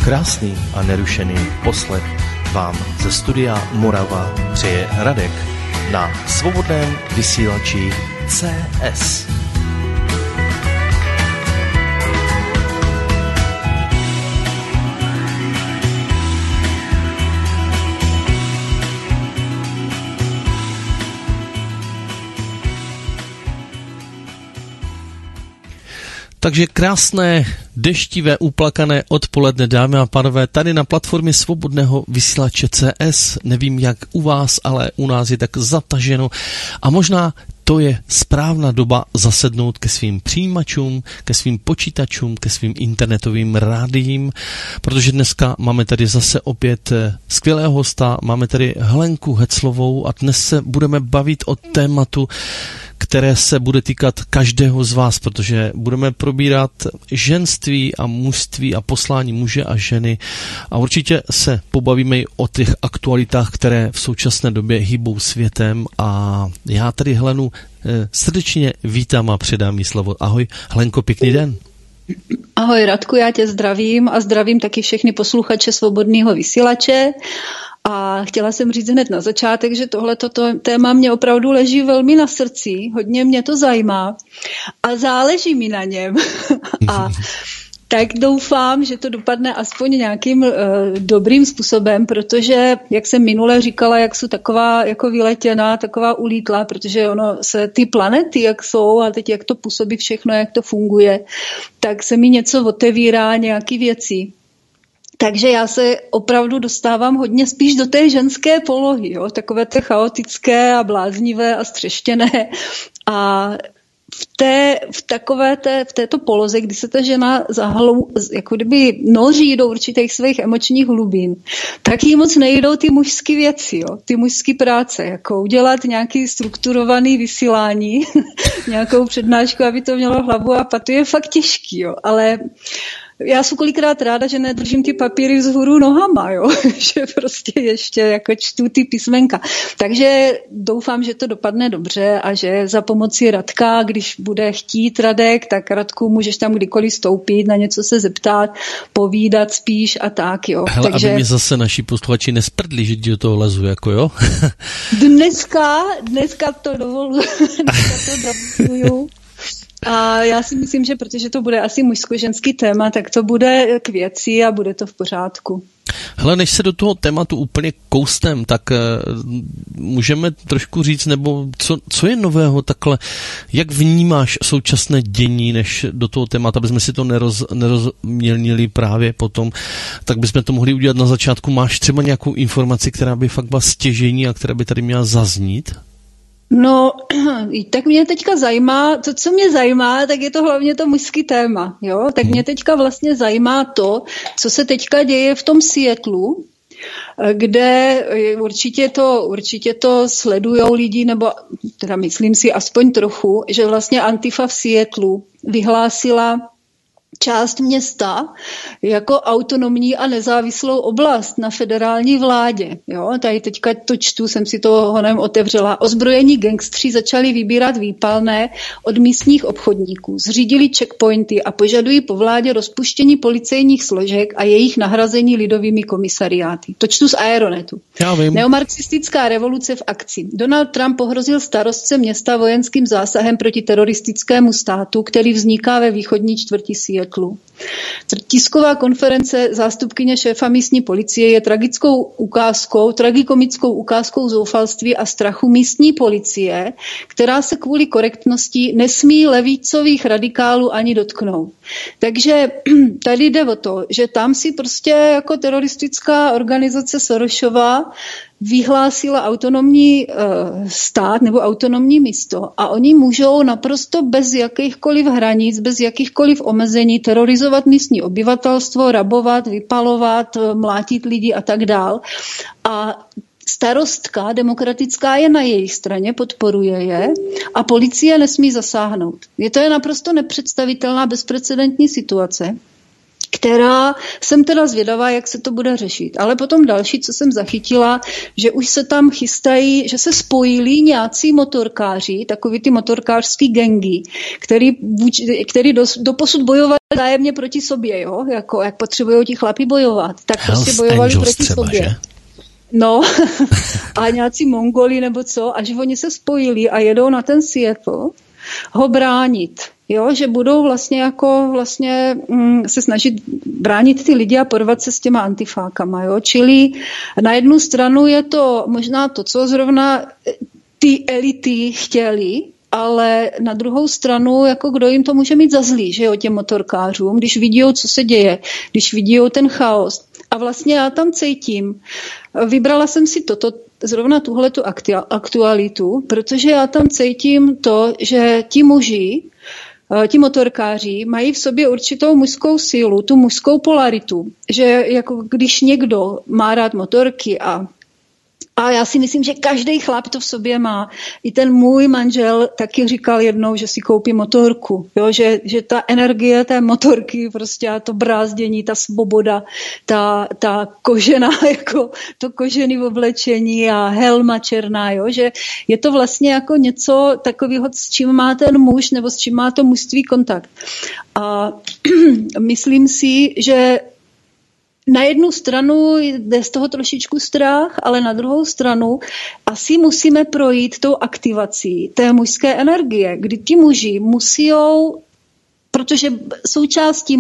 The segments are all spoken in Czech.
Krásný a nerušený poslech vám ze studia Morava přeje Radek na svobodném vysílači CS. Takže krásné, deštivé, uplakané odpoledne, dámy a pánové, tady na platformě svobodného vysílače CS. Nevím, jak u vás, ale u nás je tak zataženo a možná to je správná doba zasednout ke svým přijímačům, ke svým počítačům, ke svým internetovým rádiím, protože dneska máme tady zase opět skvělého hosta, máme tady Helenku Heclovou a dnes se budeme bavit o tématu, které se bude týkat každého z vás, protože budeme probírat ženství a mužství a poslání muže a ženy a určitě se pobavíme i o těch aktualitách, které v současné době hýbou světem a já tady Helenu srdečně vítám a předám jí slovo. Ahoj, Helenko, pěkný den. Ahoj Radku, já tě zdravím a zdravím taky všechny posluchače svobodného vysílače. A chtěla jsem říct hned na začátek, že tohleto téma mě opravdu leží velmi na srdci, hodně mě to zajímá a záleží mi na něm. A tak doufám, že to dopadne aspoň nějakým dobrým způsobem, protože, jak jsem minule říkala, jak jsou taková jako vyletěná, taková ulítla, protože ono se ty planety, jak jsou a teď jak to působí všechno, jak to funguje, tak se mi něco otevírá, nějaký věci. Takže já se opravdu dostávám hodně spíš do té ženské polohy, jo? Takové té chaotické a bláznivé a střeštěné. A v této poloze, kdy se ta žena jako kdyby noří do určitých svých emočních hlubin, tak jí moc nejdou ty mužské věci, jo? Ty mužské práce, jako udělat nějaký strukturovaný vysílání, nějakou přednášku, aby to mělo hlavu a patu, je fakt těžký, jo? Ale já jsem kolikrát ráda, že nedržím ty papíry vzhůru nohama, jo? Že prostě ještě jako čtu ty písmenka. Takže doufám, že to dopadne dobře a že za pomoci Radka, když bude chtít Radek, tak Radku můžeš tam kdykoliv stoupit, na něco se zeptat, povídat spíš a tak, jo. Hele, takže aby mě zase naši posluchači nesprdli, že do toho lezu, jako jo? Dneska to dovoluju. A já si myslím, že protože to bude asi mužsko-ženský téma, tak to bude k věci a bude to v pořádku. Hele, než se do toho tématu úplně kousnem, tak můžeme trošku říct, nebo co je nového takhle, jak vnímáš současné dění, než do toho tématu, aby jsme si to nerozmělnili právě potom, tak bychom to mohli udělat na začátku. Máš třeba nějakou informaci, která by fakt byla stěžejní a která by tady měla zaznít? No, tak mě teďka zajímá, to, co mě zajímá, tak je to hlavně to mužský téma, jo? Tak mě teďka vlastně zajímá to, co se teďka děje v tom Seattlu, kde určitě to sledujou lidi, nebo teda myslím si aspoň trochu, že vlastně Antifa v Seattlu vyhlásila část města jako autonomní a nezávislou oblast na federální vládě. Jo? Tady teďka to čtu, jsem si to honem otevřela. Ozbrojení gangstři začali vybírat výpalné od místních obchodníků, zřídili checkpointy a požadují po vládě rozpuštění policejních složek a jejich nahrazení lidovými komisariáty. To čtu z Aeronetu. Neomarxistická revoluce v akci. Donald Trump pohrozil starostce města vojenským zásahem proti teroristickému státu, který vzniká ve východní čtvrti Seattle. Tisková konference zástupkyně šéfa místní policie je tragikomickou ukázkou zoufalství a strachu místní policie, která se kvůli korektnosti nesmí levicových radikálů ani dotknout. Takže tady jde o to, že tam si prostě jako teroristická organizace Sorosova vyhlásila autonomní stát nebo autonomní místo a oni můžou naprosto bez jakýchkoliv hranic, bez jakýchkoliv omezení terorizovat místní obyvatelstvo, rabovat, vypalovat, mlátit lidi a tak dál. A starostka demokratická je na jejich straně, podporuje je a policie nesmí zasáhnout. To je naprosto nepředstavitelná bezprecedentní situace. která jsem teda zvědavá, jak se to bude řešit. Ale potom další, co jsem zachytila, že už se tam chystají, že se spojili nějací motorkáři, takový ty motorkářský gangy, který doposud bojovali vzájemně proti sobě, jo? Jako, jak potřebují ti chlapi bojovat, tak Hells prostě bojovali Angels proti třeba, sobě. Že? No, a nějací Mongoli nebo co, až oni se spojili a jedou na ten Seattle ho bránit. Jo, že budou vlastně se snažit bránit ty lidi a porvat se s těma antifákama. Jo? Čili na jednu stranu je to možná to, co zrovna ty elity chtěli, ale na druhou stranu, jako kdo jim to může mít za zlý, že jo, těm motorkářům, když vidí, co se děje, když vidí ten chaos. A vlastně já tam cítím, vybrala jsem si zrovna tuhletu aktualitu, protože já tam cítím to, že ti muži, ti motorkáři mají v sobě určitou mužskou sílu, tu mužskou polaritu, že jako když někdo má rád motorky a já si myslím, že každý chlap to v sobě má. I ten můj manžel taky říkal jednou, že si koupí motorku. Jo? Že ta energie té motorky, prostě a to brázdění, ta svoboda, ta kožená, jako to kožené oblečení a helma černá, jo? Že je to vlastně jako něco takového, s čím má ten muž nebo s čím má to mužství kontakt. A myslím si, že na jednu stranu jde z toho trošičku strach, ale na druhou stranu asi musíme projít tou aktivací té mužské energie, kdy ti muži musíjou, protože součástí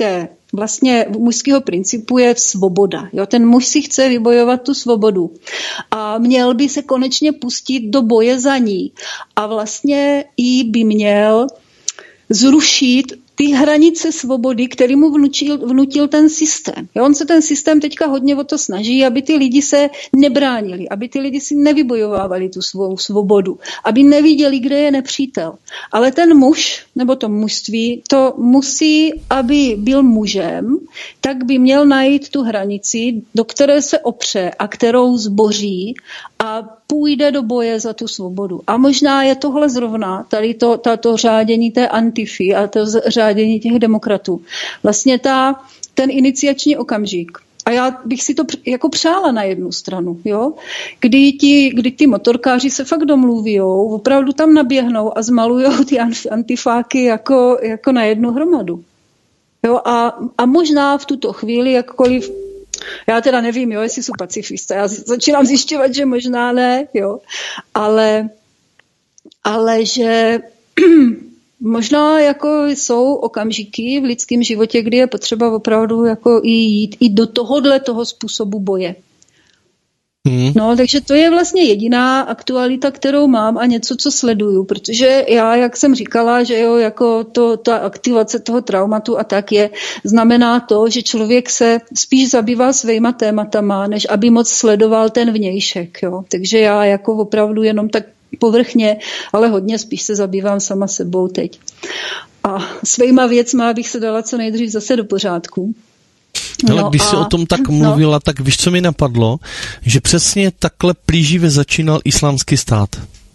mužského principu je svoboda. Jo? Ten muž si chce vybojovat tu svobodu a měl by se konečně pustit do boje za ní a vlastně i by měl zrušit ty hranice svobody, který mu vnutil ten systém. Jo, on se ten systém teďka hodně o to snaží, aby ty lidi se nebránili, aby ty lidi si nevybojovávali tu svou svobodu, aby neviděli, kde je nepřítel. Ale ten muž, nebo to mužství, to musí, aby byl mužem, tak by měl najít tu hranici, do které se opře a kterou zboří a půjde do boje za tu svobodu. A možná je tohle zrovna, tady tato řádění té antify a to řádění těch demokratů. Vlastně ten iniciační okamžik. A já bych si to jako přála na jednu stranu, jo? Kdy ty motorkáři se fakt domluvijou, opravdu tam naběhnou a zmalujou ty antifáky jako na jednu hromadu. Jo? A možná v tuto chvíli, jakkoliv já teda nevím, jo, jestli jsou pacifista. Já začínám zjišťovat, že možná ne, jo. Ale že možná jako jsou okamžiky v lidském životě, kdy je potřeba opravdu jako jít i do toho způsobu boje. No, takže to je vlastně jediná aktualita, kterou mám a něco, co sleduju, protože já, jak jsem říkala, že jo, jako ta aktivace toho traumatu a tak znamená to, že člověk se spíš zabývá svýma tématama, než aby moc sledoval ten vnějšek, jo. Takže já jako opravdu jenom tak povrchně, ale hodně spíš se zabývám sama sebou teď. A svýma věcma bych se dala co nejdřív zase do pořádku. Ale když jsi o tom tak mluvila, tak víš, co mi napadlo? Že přesně takhle plíživě začínal Islámský stát.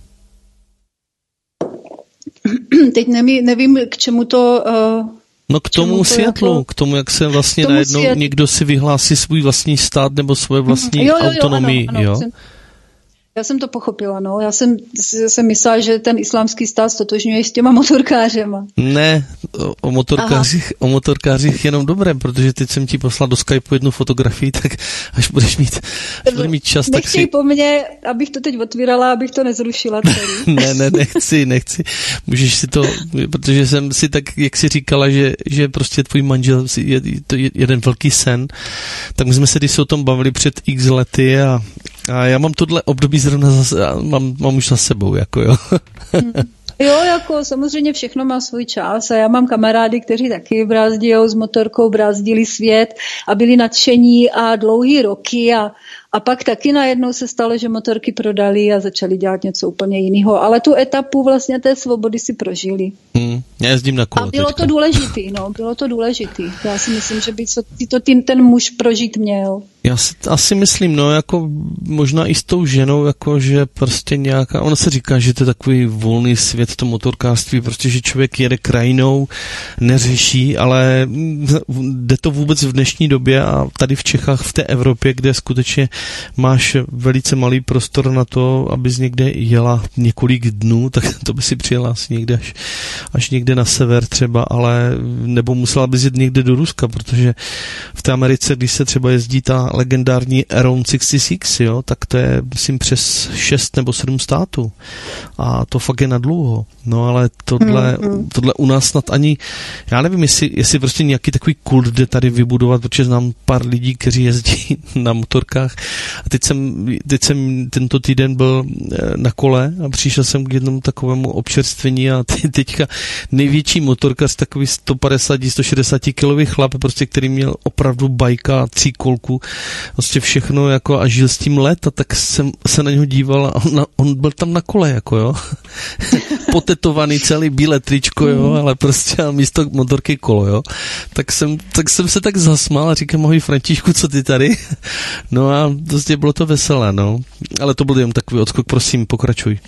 Teď nevím, k čemu to... No k tomu Seattlu, jako... k tomu, jak se vlastně najednou někdo si vyhlásí svůj vlastní stát nebo svoje vlastní autonomii. Ano, jo? Já jsem to pochopila, no. Já jsem myslela, že ten islámský stát stotožňuje s těma motorkářema. Ne, o motorkářích jenom dobré, protože teď jsem ti poslal do Skypeu jednu fotografii, tak až budeš mít čas, tak si... po mně, abych to teď otvírala, abych to nezrušila celý. ne, nechci. Můžeš si to, protože jsem si tak, jak jsi říkala, že prostě tvůj manžel je to jeden velký sen, tak my jsme se když se o tom bavili před x lety a já mám tohle období zrovna mám už za sebou, jako jo. Jo, jako samozřejmě všechno má svůj čas a já mám kamarády, kteří taky brázdijou s motorkou, brázdili svět a byli nadšení a dlouhý roky a A pak taky najednou se stalo, že motorky prodali a začali dělat něco úplně jiného. Ale tu etapu vlastně té svobody si prožili. Já jezdím na kole. A bylo to důležitý, bylo to důležitý. Já si myslím, že by to ten muž prožít měl. Já si asi myslím, jako možná i s tou ženou, jako že prostě nějaká, ona se říká, že to je takový volný svět, to motorkářství, prostě, že člověk jede krajinou, neřeší, ale jde to vůbec v dnešní době a tady v Čechách, v té Evropě, kde skutečně máš velice malý prostor na to, abys někde jela několik dnů, tak to by si přijela asi někde až někde na sever třeba, ale nebo musela bys jít někde do Ruska, protože v té Americe, když se třeba jezdí ta legendární Around 66, jo, tak to je, myslím, přes 6 nebo 7 států. A to fakt je nadlouho. No ale tohle u nás snad ani, já nevím, jestli prostě nějaký takový kult jde tady vybudovat, protože znám pár lidí, kteří jezdí na motorkách. A teď jsem tento týden byl na kole a přišel jsem k jednomu takovému občerstvení a teďka největší motorkař, takový 150-160 kilový chlap, prostě, který měl opravdu bajka, 3 kolku, prostě všechno jako a žil s tím let a tak jsem se na něho díval a on byl tam na kole, jako jo. Potetovaný celý bílé tričko, jo, ale prostě místo motorky kolo, jo. Tak jsem se tak zasmál a říkám, ahoj Františku, co ty tady? No a prostě bylo to veselé, no. Ale to byl jen takový odskok, prosím, pokračuj.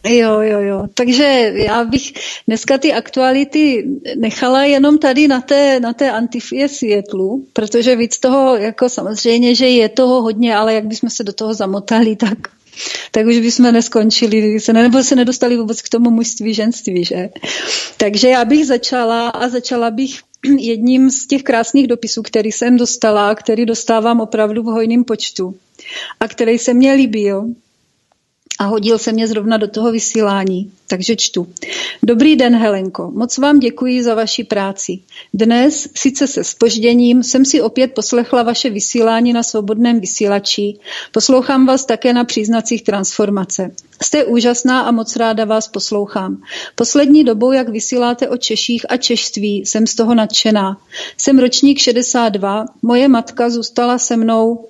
Jo. Takže já bych dneska ty aktuality nechala jenom tady na té Antifie Seattlu, protože víc toho, jako samozřejmě, že je toho hodně, ale jak bychom se do toho zamotali, tak už bychom neskončili, nebo se nedostali vůbec k tomu mužství, ženství, že? Takže já bych začala bych jedním z těch krásných dopisů, který jsem dostala, který dostávám opravdu v hojném počtu a který se mně líbil a hodil se mě zrovna do toho vysílání. Takže čtu. Dobrý den, Helenko. Moc vám děkuji za vaši práci. Dnes, sice se zpožděním, jsem si opět poslechla vaše vysílání na Svobodném vysílači. Poslouchám vás také na příznacích transformace. Jste úžasná a moc ráda vás poslouchám. Poslední dobou, jak vysíláte o Češích a češství, jsem z toho nadšená. Jsem ročník 62, moje matka zůstala se mnou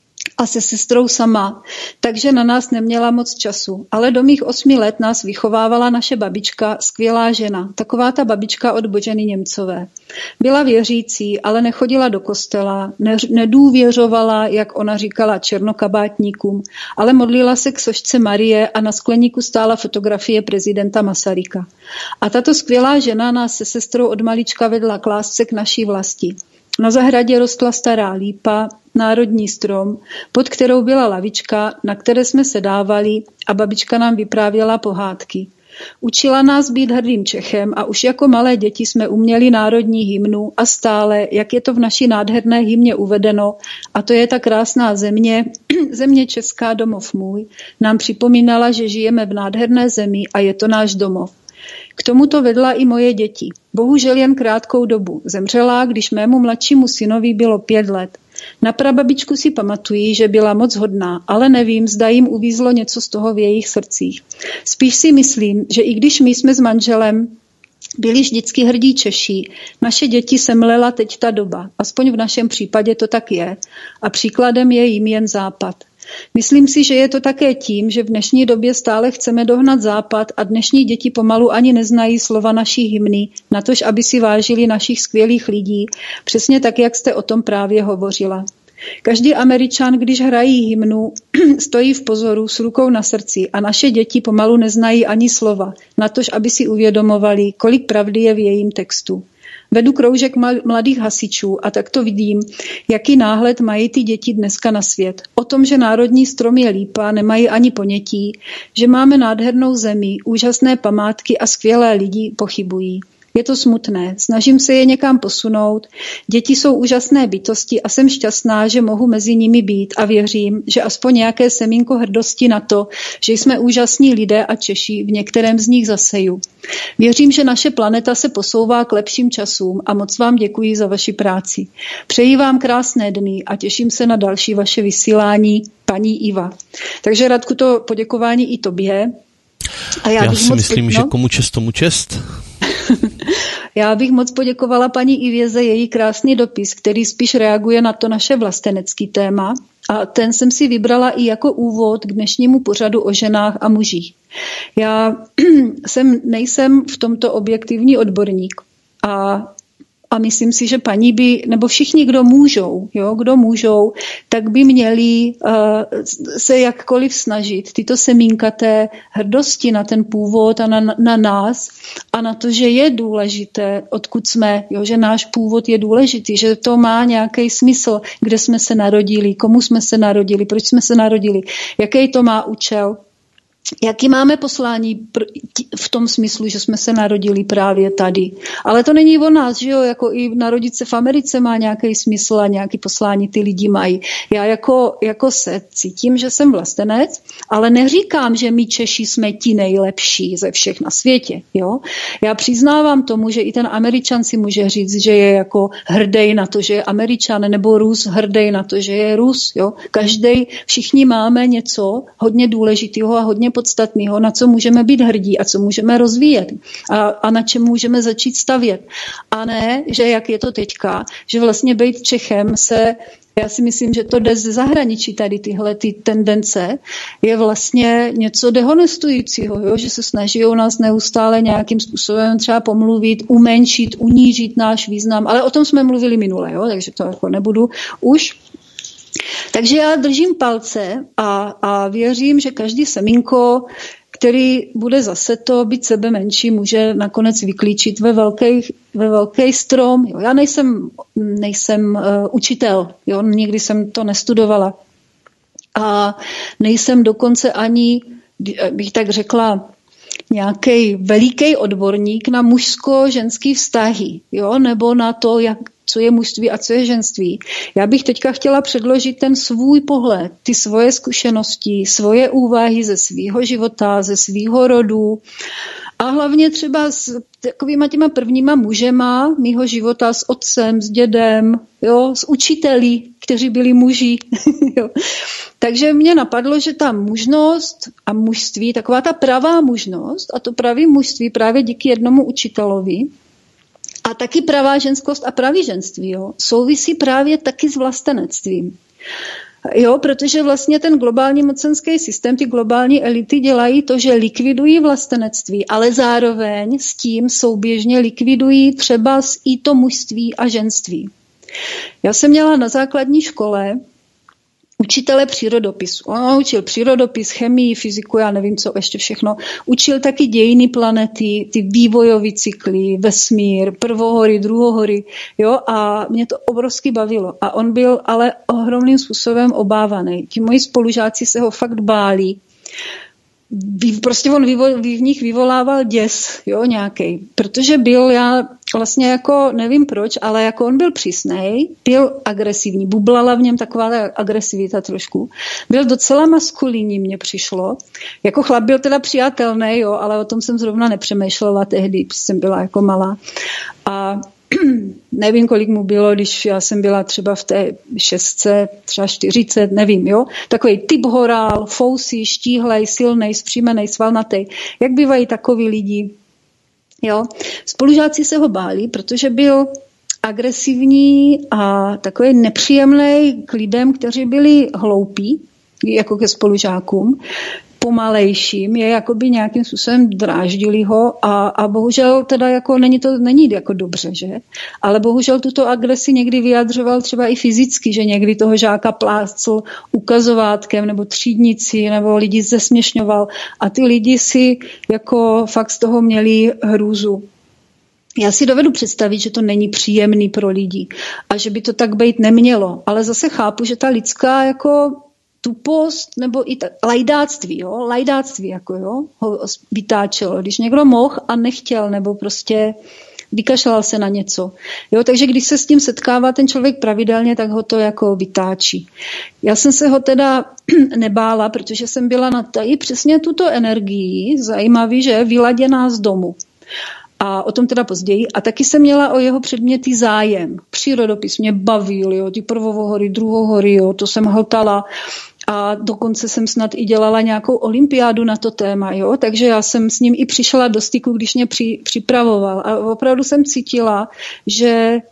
a se sestrou sama, takže na nás neměla moc času. Ale do mých 8 let nás vychovávala naše babička, skvělá žena, taková ta babička od Boženy Němcové. Byla věřící, ale nechodila do kostela, nedůvěřovala, jak ona říkala, černokabátníkům, ale modlila se k sošce Marie a na skleníku stála fotografie prezidenta Masaryka. A tato skvělá žena nás se sestrou od malička vedla k lásce k naší vlasti. Na zahradě rostla stará lípa, národní strom, pod kterou byla lavička, na které jsme se dávali a babička nám vyprávěla pohádky. Učila nás být hrdým Čechem a už jako malé děti jsme uměli národní hymnu a stále, jak je to v naší nádherné hymně uvedeno, a to je ta krásná země, země česká, domov můj, nám připomínala, že žijeme v nádherné zemi a je to náš domov. K tomuto vedla i moje děti. Bohužel jen krátkou dobu. Zemřela, když mému mladšímu synovi bylo 5 let. Na prababičku si pamatuji, že byla moc hodná, ale nevím, zda jim uvízlo něco z toho v jejich srdcích. Spíš si myslím, že i když my jsme s manželem byli vždycky hrdí Češi, naše děti semlela teď ta doba. Aspoň v našem případě to tak je. A příkladem je jim jen Západ. Myslím si, že je to také tím, že v dnešní době stále chceme dohnat Západ a dnešní děti pomalu ani neznají slova naší hymny, natož aby si vážili našich skvělých lidí, přesně tak, jak jste o tom právě hovořila. Každý Američan, když hrají hymnu, stojí v pozoru s rukou na srdci a naše děti pomalu neznají ani slova, natož aby si uvědomovali, kolik pravdy je v jejím textu. Vedu kroužek mladých hasičů a tak to vidím, jaký náhled mají ty děti dneska na svět. O tom, že národní strom je lípa, nemají ani ponětí, že máme nádhernou zemi, úžasné památky a skvělé lidi, pochybují. Je to smutné, snažím se je někam posunout. Děti jsou úžasné bytosti a jsem šťastná, že mohu mezi nimi být a věřím, že aspoň nějaké semínko hrdosti na to, že jsme úžasní lidé a Češi v některém z nich zaseju. Věřím, že naše planeta se posouvá k lepším časům a moc vám děkuji za vaši práci. Přeji vám krásné dny a těším se na další vaše vysílání, paní Iva. Takže Radku, to poděkování i tobě. A já si myslím, že komu čest, tomu čest. Já bych moc poděkovala paní Ivě za její krásný dopis, který spíš reaguje na to naše vlastenecký téma A ten jsem si vybrala i jako úvod k dnešnímu pořadu o ženách a mužích. Já nejsem v tomto objektivní odborník a myslím si, že paní by, nebo všichni, kdo můžou, tak by měli se jakkoliv snažit tyto semínka té hrdosti na ten původ a na nás a na to, že je důležité, odkud jsme, že náš původ je důležitý, že to má nějaký smysl, kde jsme se narodili, komu jsme se narodili, proč jsme se narodili, jaký to má účel. Jaký máme poslání v tom smyslu, že jsme se narodili právě tady. Ale to není o nás, že jo, jako i narodit se v Americe má nějaký smysl a nějaký poslání ty lidi mají. Já jako se cítím, že jsem vlastenec, ale neříkám, že my Češi jsme ti nejlepší ze všech na světě, jo. Já přiznávám tomu, že i ten Američan si může říct, že je jako hrdý na to, že je Američan, nebo Rus hrdý na to, že je Rus, jo. Všichni máme něco hodně důležitého a hodně podstatného, na co můžeme být hrdí a co můžeme rozvíjet a na čem můžeme začít stavět. A ne, že jak je to teďka, že vlastně být Čechem já si myslím, že to jde ze zahraničí tady tyhle ty tendence, je vlastně něco dehonestujícího, jo? Že se snaží o nás neustále nějakým způsobem třeba pomluvit, umenšit, unížit náš význam, ale o tom jsme mluvili minule, jo? Takže to jako nebudu už. Takže já držím palce a věřím, že každý semínko, který bude zase to být sebe menší, může nakonec vyklíčit ve velký strom. Jo, já nejsem učitel, jo, nikdy jsem to nestudovala. A nejsem dokonce ani, bych tak řekla, nějaký veliký odborník na mužsko-ženský vztahy, jo, nebo na to, co je mužství a co je ženství. Já bych teďka chtěla předložit ten svůj pohled, ty svoje zkušenosti, svoje úvahy ze svýho života, ze svýho rodu a hlavně třeba s takovýma těma prvníma mužema mýho života, s otcem, s dědem, jo, s učiteli, kteří byli muži. Jo. Takže mě napadlo, že ta mužnost a mužství, taková ta pravá mužnost a to pravý mužství právě díky jednomu učitelovi a taky pravá ženskost a pravý ženství, jo, souvisí právě taky s vlastenectvím. Jo, protože vlastně ten globální mocenský systém, ty globální elity dělají to, že likvidují vlastenectví, ale zároveň s tím souběžně likvidují třeba i to mužství a ženství. Já jsem měla na základní škole učitele přírodopisu. On učil přírodopis, chemii, fyziku, já nevím, co ještě všechno. Učil taky dějiny planety, ty vývojové cykly, vesmír, prvohory, druhohory. Jo? A mě to obrovsky bavilo. A on byl ale ohromným způsobem obávaný. Ti moji spolužáci se ho fakt báli. Prostě on v nich vyvolával děs, jo, nějaký. Protože já vlastně jako, nevím proč, ale jako on byl přísnej, byl agresivní, bublala v něm taková agresivita trošku. Byl docela maskulinní, mně přišlo. Jako chlap byl teda přijatelný, jo, ale o tom jsem zrovna nepřemýšlela tehdy, když jsem byla jako malá. A nevím, kolik mu bylo, když já jsem byla třeba v té 6, třeba 40, nevím, jo. Takový typ horál, fousí, štíhlej, silnej, zpříjmenej, svalnatej. Jak bývají takoví lidi, jo. Spolužáci se ho báli, protože byl agresivní a takový nepříjemný k lidem, kteří byli hloupí, jako ke spolužákům, pomalejším, je jakoby nějakým způsobem dráždili ho a bohužel teda jako není jako dobře, že? Ale bohužel tuto agresi někdy vyjadřoval třeba i fyzicky, že někdy toho žáka plácl ukazovátkem nebo třídnici nebo lidi zesměšňoval a ty lidi si jako fakt z toho měli hrůzu. Já si dovedu představit, že to není příjemný pro lidi a že by to tak být nemělo, ale zase chápu, že ta lidská jako tupost nebo i lajdáctví, jo, jako jo, ho vytáčelo. Když někdo mohl a nechtěl, nebo prostě vykašlal se na něco. Jo, takže když se s tím setkává ten člověk pravidelně, tak ho to jako vytáčí. Já jsem se ho teda nebála, protože jsem byla na tady přesně tuto energii, zajímavý, že vyladěná z domu. A o tom teda později. A taky jsem měla o jeho předměty zájem. Přírodopis mě bavil, jo, ty prvohory, druhohory, jo, to jsem hltala. A dokonce jsem snad i dělala nějakou olympiádu na to téma, jo, takže já jsem s ním i přišla do styku, když mě připravoval. A opravdu jsem cítila, že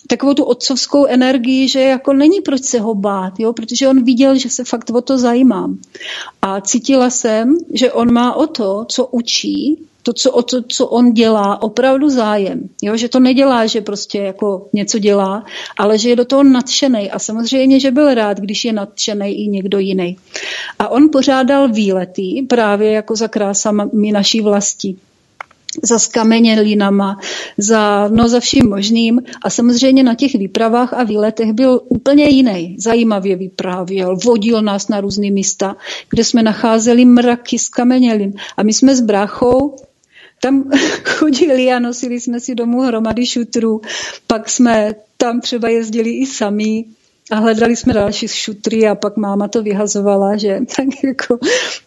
takovou tu otcovskou energii, že jako není proč se ho bát, jo? Protože on viděl, že se fakt o to zajímám. A cítila jsem, že on má o to, co učí, co on dělá, opravdu zájem. Jo? Že to nedělá, že prostě jako něco dělá, ale že je do toho nadšenej. A samozřejmě, že byl rád, když je nadšenej i někdo jiný. A on pořádal výlety právě jako za krásami naší vlasti. Za skamenělinama, za vším možným a samozřejmě na těch výpravách a výletech byl úplně jiný. Zajímavě vyprávěl, vodil nás na různé místa, kde jsme nacházeli mraky skamenělin a my jsme s bráchou tam chodili a nosili jsme si domů hromady šutrů, pak jsme tam třeba jezdili i sami a hledali jsme další šutry a pak máma to vyhazovala, že tak jako...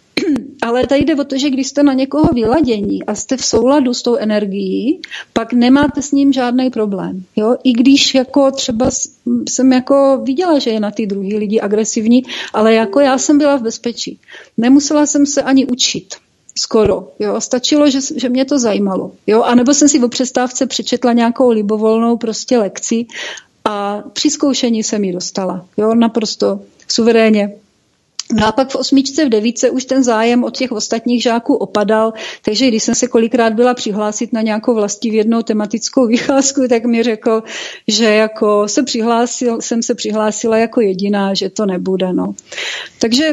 Ale tady jde o to, že když jste na někoho vyladění a jste v souladu s tou energií, pak nemáte s ním žádný problém. Jo? I když jako třeba jsem jako viděla, že je na ty druhý lidi agresivní, ale jako já jsem byla v bezpečí. Nemusela jsem se ani učit. Skoro. Jo? Stačilo, že mě to zajímalo. Jo? A nebo jsem si o přestávce přečetla nějakou libovolnou prostě lekci a při zkoušení jsem ji dostala. Jo? Naprosto suverénně. No a pak v 8, v 9 už ten zájem od těch ostatních žáků opadal, takže když jsem se kolikrát byla přihlásit na nějakou vlastivědnou tematickou vycházku, tak mi řekl, že jako jsem se přihlásila jako jediná, že to nebude. No. Takže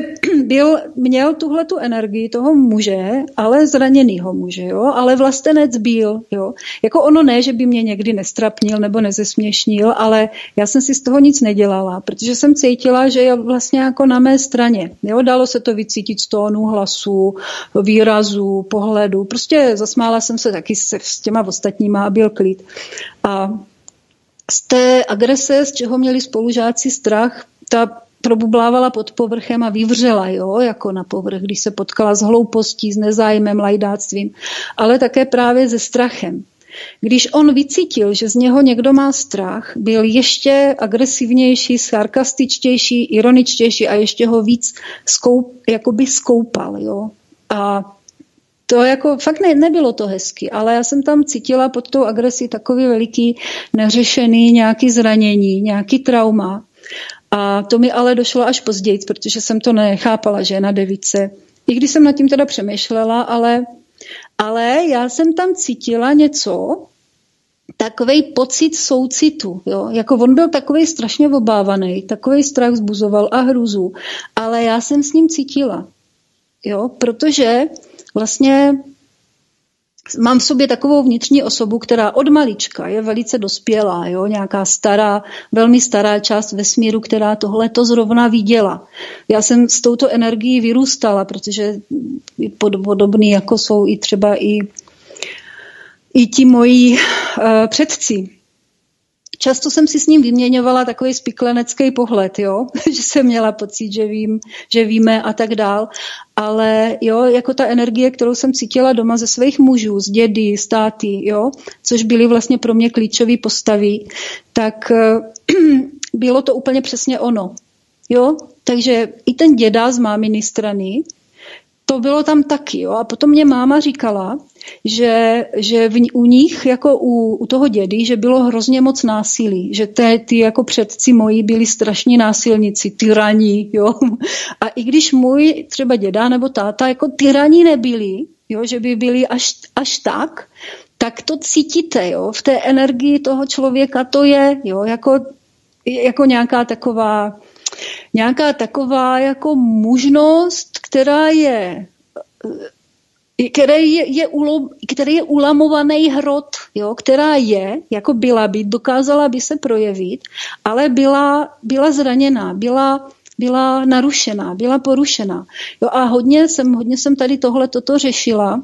měl tuhletu energii toho muže, ale zraněnýho muže, jo? Ale vlastenec byl. Jo? Jako ono ne, že by mě někdy nestrapnil nebo nezesměšnil, ale já jsem si z toho nic nedělala, protože jsem cítila, že je vlastně jako na mé straně. Jo, dalo se to vycítit z tónu hlasu, výrazu, pohledu. Prostě zasmála jsem se taky s těma ostatníma a byl klid. A z té agrese, z čeho měli spolužáci strach, ta probublávala pod povrchem a vyvřela, jo, jako na povrch, když se potkala s hloupostí, s nezájmem, lajdáctvím, ale také právě se strachem. Když on vycítil, že z něho někdo má strach, byl ještě agresivnější, sarkastičtější, ironičtější a ještě ho víc skoupal. Jo? A to jako fakt nebylo to hezky, ale já jsem tam cítila pod tou agresí takový veliký neřešený nějaký zranění, nějaký trauma. A to mi ale došlo až později, protože jsem to nechápala, že je na 9. I když jsem nad tím teda přemýšlela, ale já jsem tam cítila něco, takovej pocit soucitu. Jo? Jako on byl takovej strašně obávaný, takovej strach vzbuzoval a hruzu, ale já jsem s ním cítila. Jo? Protože vlastně mám v sobě takovou vnitřní osobu, která od malička je velice dospělá, jo? Nějaká stará, velmi stará část vesmíru, která tohle to zrovna viděla. Já jsem s touto energií vyrůstala, protože podobný jako jsou i třeba i ti moji předci. Často jsem si s ním vyměňovala takový spiklenecký pohled, jo? Že jsem měla pocit, že víme a tak dál. Ale jo, jako ta energie, kterou jsem cítila doma ze svých mužů, z dědy, z táty, jo? Což byly vlastně pro mě klíčové postavy, tak bylo to úplně přesně ono. Jo? Takže i ten děda z máminy strany, to bylo tam taky. Jo? A potom mě máma říkala, že u nich, jako u toho dědy, že bylo hrozně moc násilí, že ty jako předci moji byli strašní násilníci, tyraní, jo. A i když můj třeba děda nebo táta jako tyraní nebyli, jo, že by byli až tak to cítíte, jo, v té energii toho člověka to je, jo, jako nějaká taková jako mužnost, který je ulamovaný hrot, jo, která je, jako byla by, dokázala by se projevit, ale byla zraněná, byla narušená, byla porušená. Jo, a hodně jsem tady toto řešila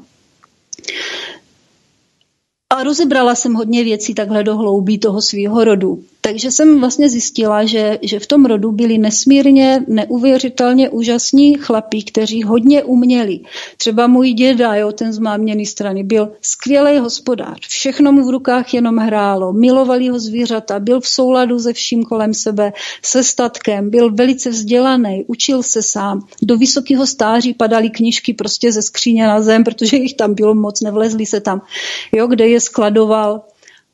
a rozebrala jsem hodně věcí takhle do hloubí toho svého rodu. Takže jsem vlastně zjistila, že v tom rodu byli nesmírně, neuvěřitelně úžasní chlapí, kteří hodně uměli. Třeba můj děda, jo, ten z máměný strany, byl skvělý hospodář. Všechno mu v rukách jenom hrálo. Milovali ho zvířata, byl v souladu se vším kolem sebe, se statkem, byl velice vzdělaný, učil se sám. Do vysokého stáří padaly knížky prostě ze skříně na zem, protože jich tam bylo moc, nevlezli se tam, jo, kde je skladoval.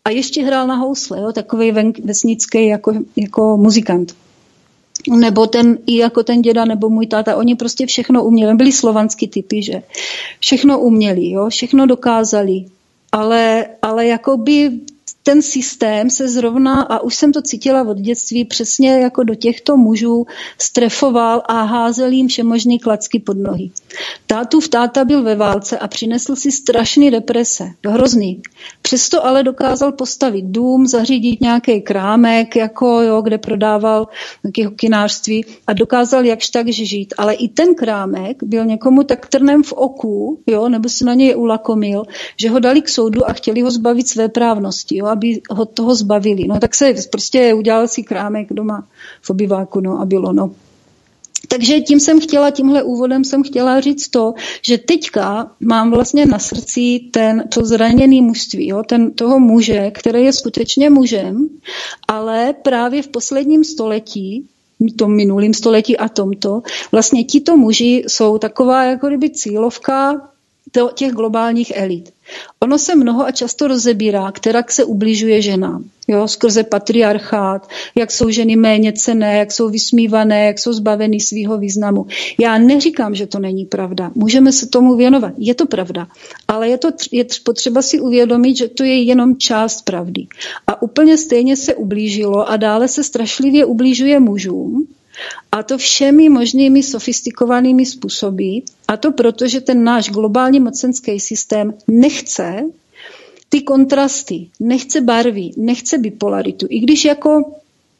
A ještě hrál na housle, jo, takový vesnický jako muzikant. Nebo jako ten děda, nebo můj táta, oni prostě všechno uměli. Byli slovanský typy, že všechno uměli, jo, všechno dokázali. Ale jakoby ten systém se zrovna, a už jsem to cítila od dětství, přesně jako do těchto mužů strefoval a házel jim všemožný klacky pod nohy. Táta byl ve válce a přinesl si strašný deprese, hrozný. Přesto ale dokázal postavit dům, zařídit nějaký krámek, kde prodával nějaké kinářství a dokázal jakž tak žít. Ale i ten krámek byl někomu tak trnem v oku, jo, nebo se na něj ulakomil, že ho dali k soudu a chtěli ho zbavit své právnosti, jo, aby ho toho zbavili. No tak se prostě udělal si krámek doma v obyváku, no a bylo, no. Takže tímhle úvodem jsem chtěla říct to, že teďka mám vlastně na srdci to zraněné mužství, jo, toho muže, který je skutečně mužem, ale právě v posledním století, tom minulém století a tomto, vlastně tito muži jsou taková jako kdyby cílovka těch globálních elit. Ono se mnoho a často rozebírá, kterak se ubližuje ženám, jo, skrze patriarchát, jak jsou ženy méně cenné, jak jsou vysmívané, jak jsou zbaveny svého významu. Já neříkám, že to není pravda. Můžeme se tomu věnovat. Je to pravda. Ale je potřeba si uvědomit, že to je jenom část pravdy. A úplně stejně se ublížilo a dále se strašlivě ubližuje mužům, a to všemi možnými sofistikovanými způsoby, a to proto, že ten náš globální mocenský systém nechce ty kontrasty, nechce barvy, nechce bipolaritu. I když jako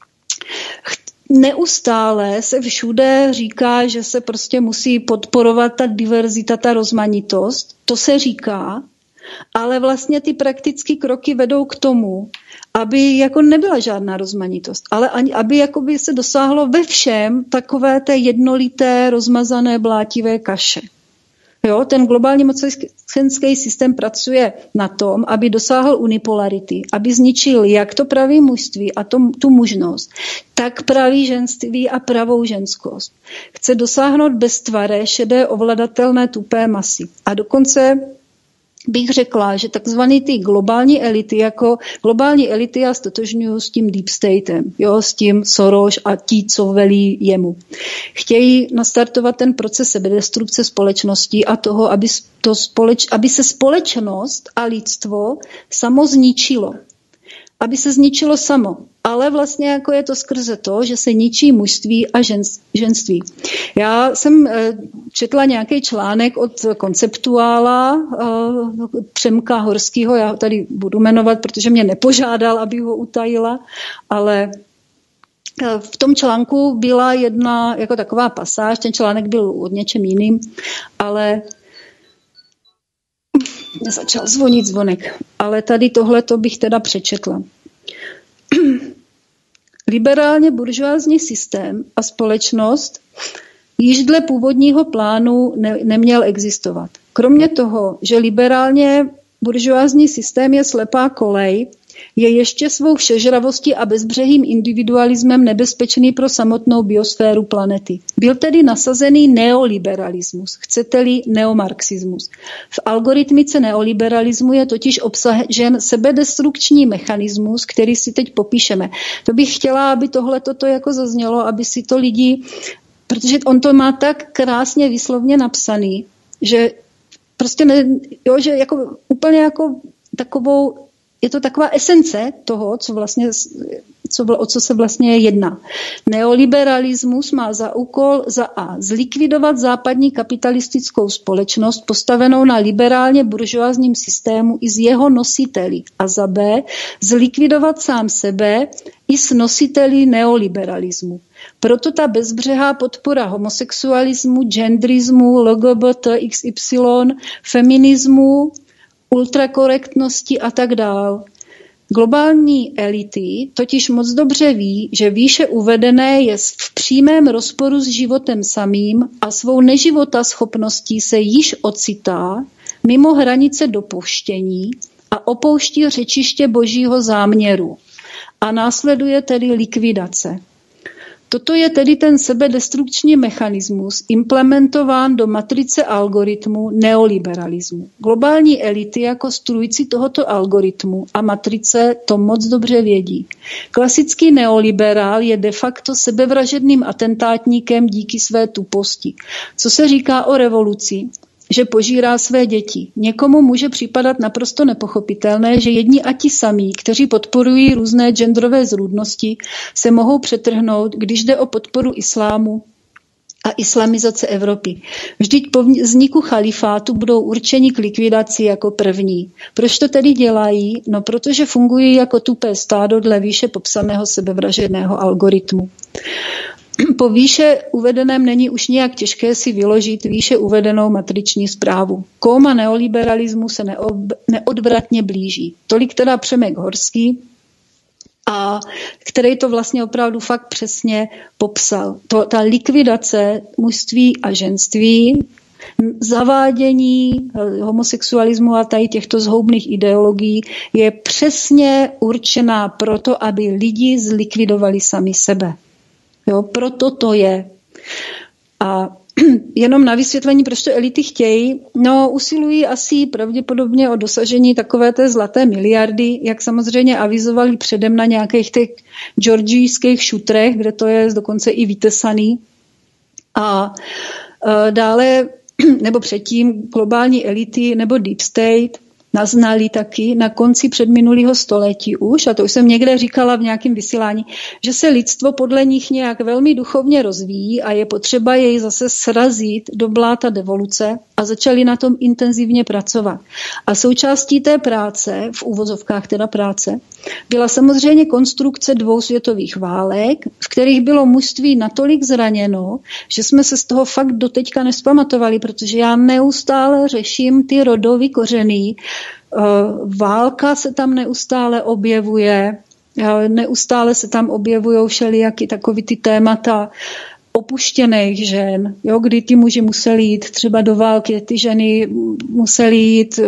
neustále se všude říká, že se prostě musí podporovat ta diverzita, ta rozmanitost, to se říká, ale vlastně ty praktické kroky vedou k tomu, aby jako nebyla žádná rozmanitost, ale aby jakoby se dosáhlo ve všem takové té jednolité, rozmazané, blátivé kaše. Jo, ten globální mocenský systém pracuje na tom, aby dosáhl unipolarity, aby zničil jak to pravé mužství a tu mužnost, tak pravý ženství a pravou ženskost. Chce dosáhnout beztvaré, šedé, ovladatelné, tupé masy. A dokonce bych řekla, že takzvané ty globální elity já stotožňuji s tím deep statem, jo, s tím Soros a ti, co velí jemu. Chtějí nastartovat ten proces sebedestrukce společnosti a toho, aby se společnost a lidstvo samo zničilo. Aby se zničilo samo. Ale vlastně jako je to skrze to, že se ničí mužství a ženství. Já jsem četla nějaký článek od konceptuála Přemka Horského, já ho tady budu jmenovat, protože mě nepožádal, aby ho utajila, ale v tom článku byla jedna jako taková pasáž, ten článek byl o něčem jiným, ale začal zvonit zvonek. Ale tady tohleto bych teda přečetla. Liberálně buržoázní systém a společnost již dle původního plánu neměl existovat. Kromě toho, že liberálně buržoázní systém je slepá kolej, je ještě svou všežravostí a bezbřehým individualismem nebezpečný pro samotnou biosféru planety. Byl tedy nasazený neoliberalismus, chcete-li neomarxismus. V algoritmice neoliberalismu je totiž obsažen sebedestrukční mechanismus, který si teď popíšeme. To bych chtěla, aby tohle toto jako zaznělo, aby si to lidi, protože on to má tak krásně výslovně napsaný, že prostě že jako úplně jako takovou. Je to taková esence toho, o co se vlastně jedná. Neoliberalismus má za úkol za A zlikvidovat západní kapitalistickou společnost postavenou na liberálně buržoázním systému i z jeho nositeli a za B zlikvidovat sám sebe i s nositeli neoliberalismu. Proto ta bezbřehá podpora homosexualismu, genderismu, LGBT, XY, feminismu, ultrakorektnosti a tak dál. Globální elity totiž moc dobře ví, že výše uvedené je v přímém rozporu s životem samým a svou neživotaschopností se již ocitá mimo hranice dopuštění a opouští řečiště božího záměru. A následuje tedy likvidace. Toto je tedy ten sebedestrukční mechanismus implementován do matrice algoritmu neoliberalismu. Globální elity jako strůjci tohoto algoritmu a matrice to moc dobře vědí. Klasický neoliberál je de facto sebevražedným atentátníkem díky své tuposti. Co se říká o revoluci? Že požírá své děti. Někomu může připadat naprosto nepochopitelné, že jedni a ti samí, kteří podporují různé genderové zrůdnosti, se mohou přetrhnout, když jde o podporu islámu a islamizace Evropy. Vždyť po vzniku chalifátu budou určeni k likvidaci jako první. Proč to tedy dělají? No, protože fungují jako tupé stádo dle výše popsaného sebevražedného algoritmu. Po výše uvedeném není už nijak těžké si vyložit výše uvedenou matriční zprávu. Kóma neoliberalismu se neodvratně blíží. Tolik teda Přemek Horský, a který to vlastně opravdu fakt přesně popsal. Ta likvidace mužství a ženství, zavádění homosexualismu a tady těchto zhoubných ideologií je přesně určená proto, aby lidi zlikvidovali sami sebe. Jo, proto to je. A jenom na vysvětlení, proč to elity chtějí, no usilují asi pravděpodobně o dosažení takové té zlaté miliardy, jak samozřejmě avizovali předem na nějakých těch georgijských šutrech, kde to je dokonce i vytesaný. A dále, nebo předtím globální elity nebo deep state naznali taky na konci předminulého století už, a to už jsem někde říkala v nějakém vysílání, že se lidstvo podle nich nějak velmi duchovně rozvíjí a je potřeba jej zase srazit do bláta devoluce a začali na tom intenzivně pracovat. A součástí té práce, v uvozovkách teda práce, byla samozřejmě konstrukce 2 světových válek, v kterých bylo mužství natolik zraněno, že jsme se z toho fakt doteďka nespamatovali, protože já neustále řeším ty rodový kořeny. Válka se tam neustále objevuje, neustále se tam objevují všelijaky takový ty témata opuštěných žen, jo, kdy ty muži museli jít třeba do války, ty ženy museli jít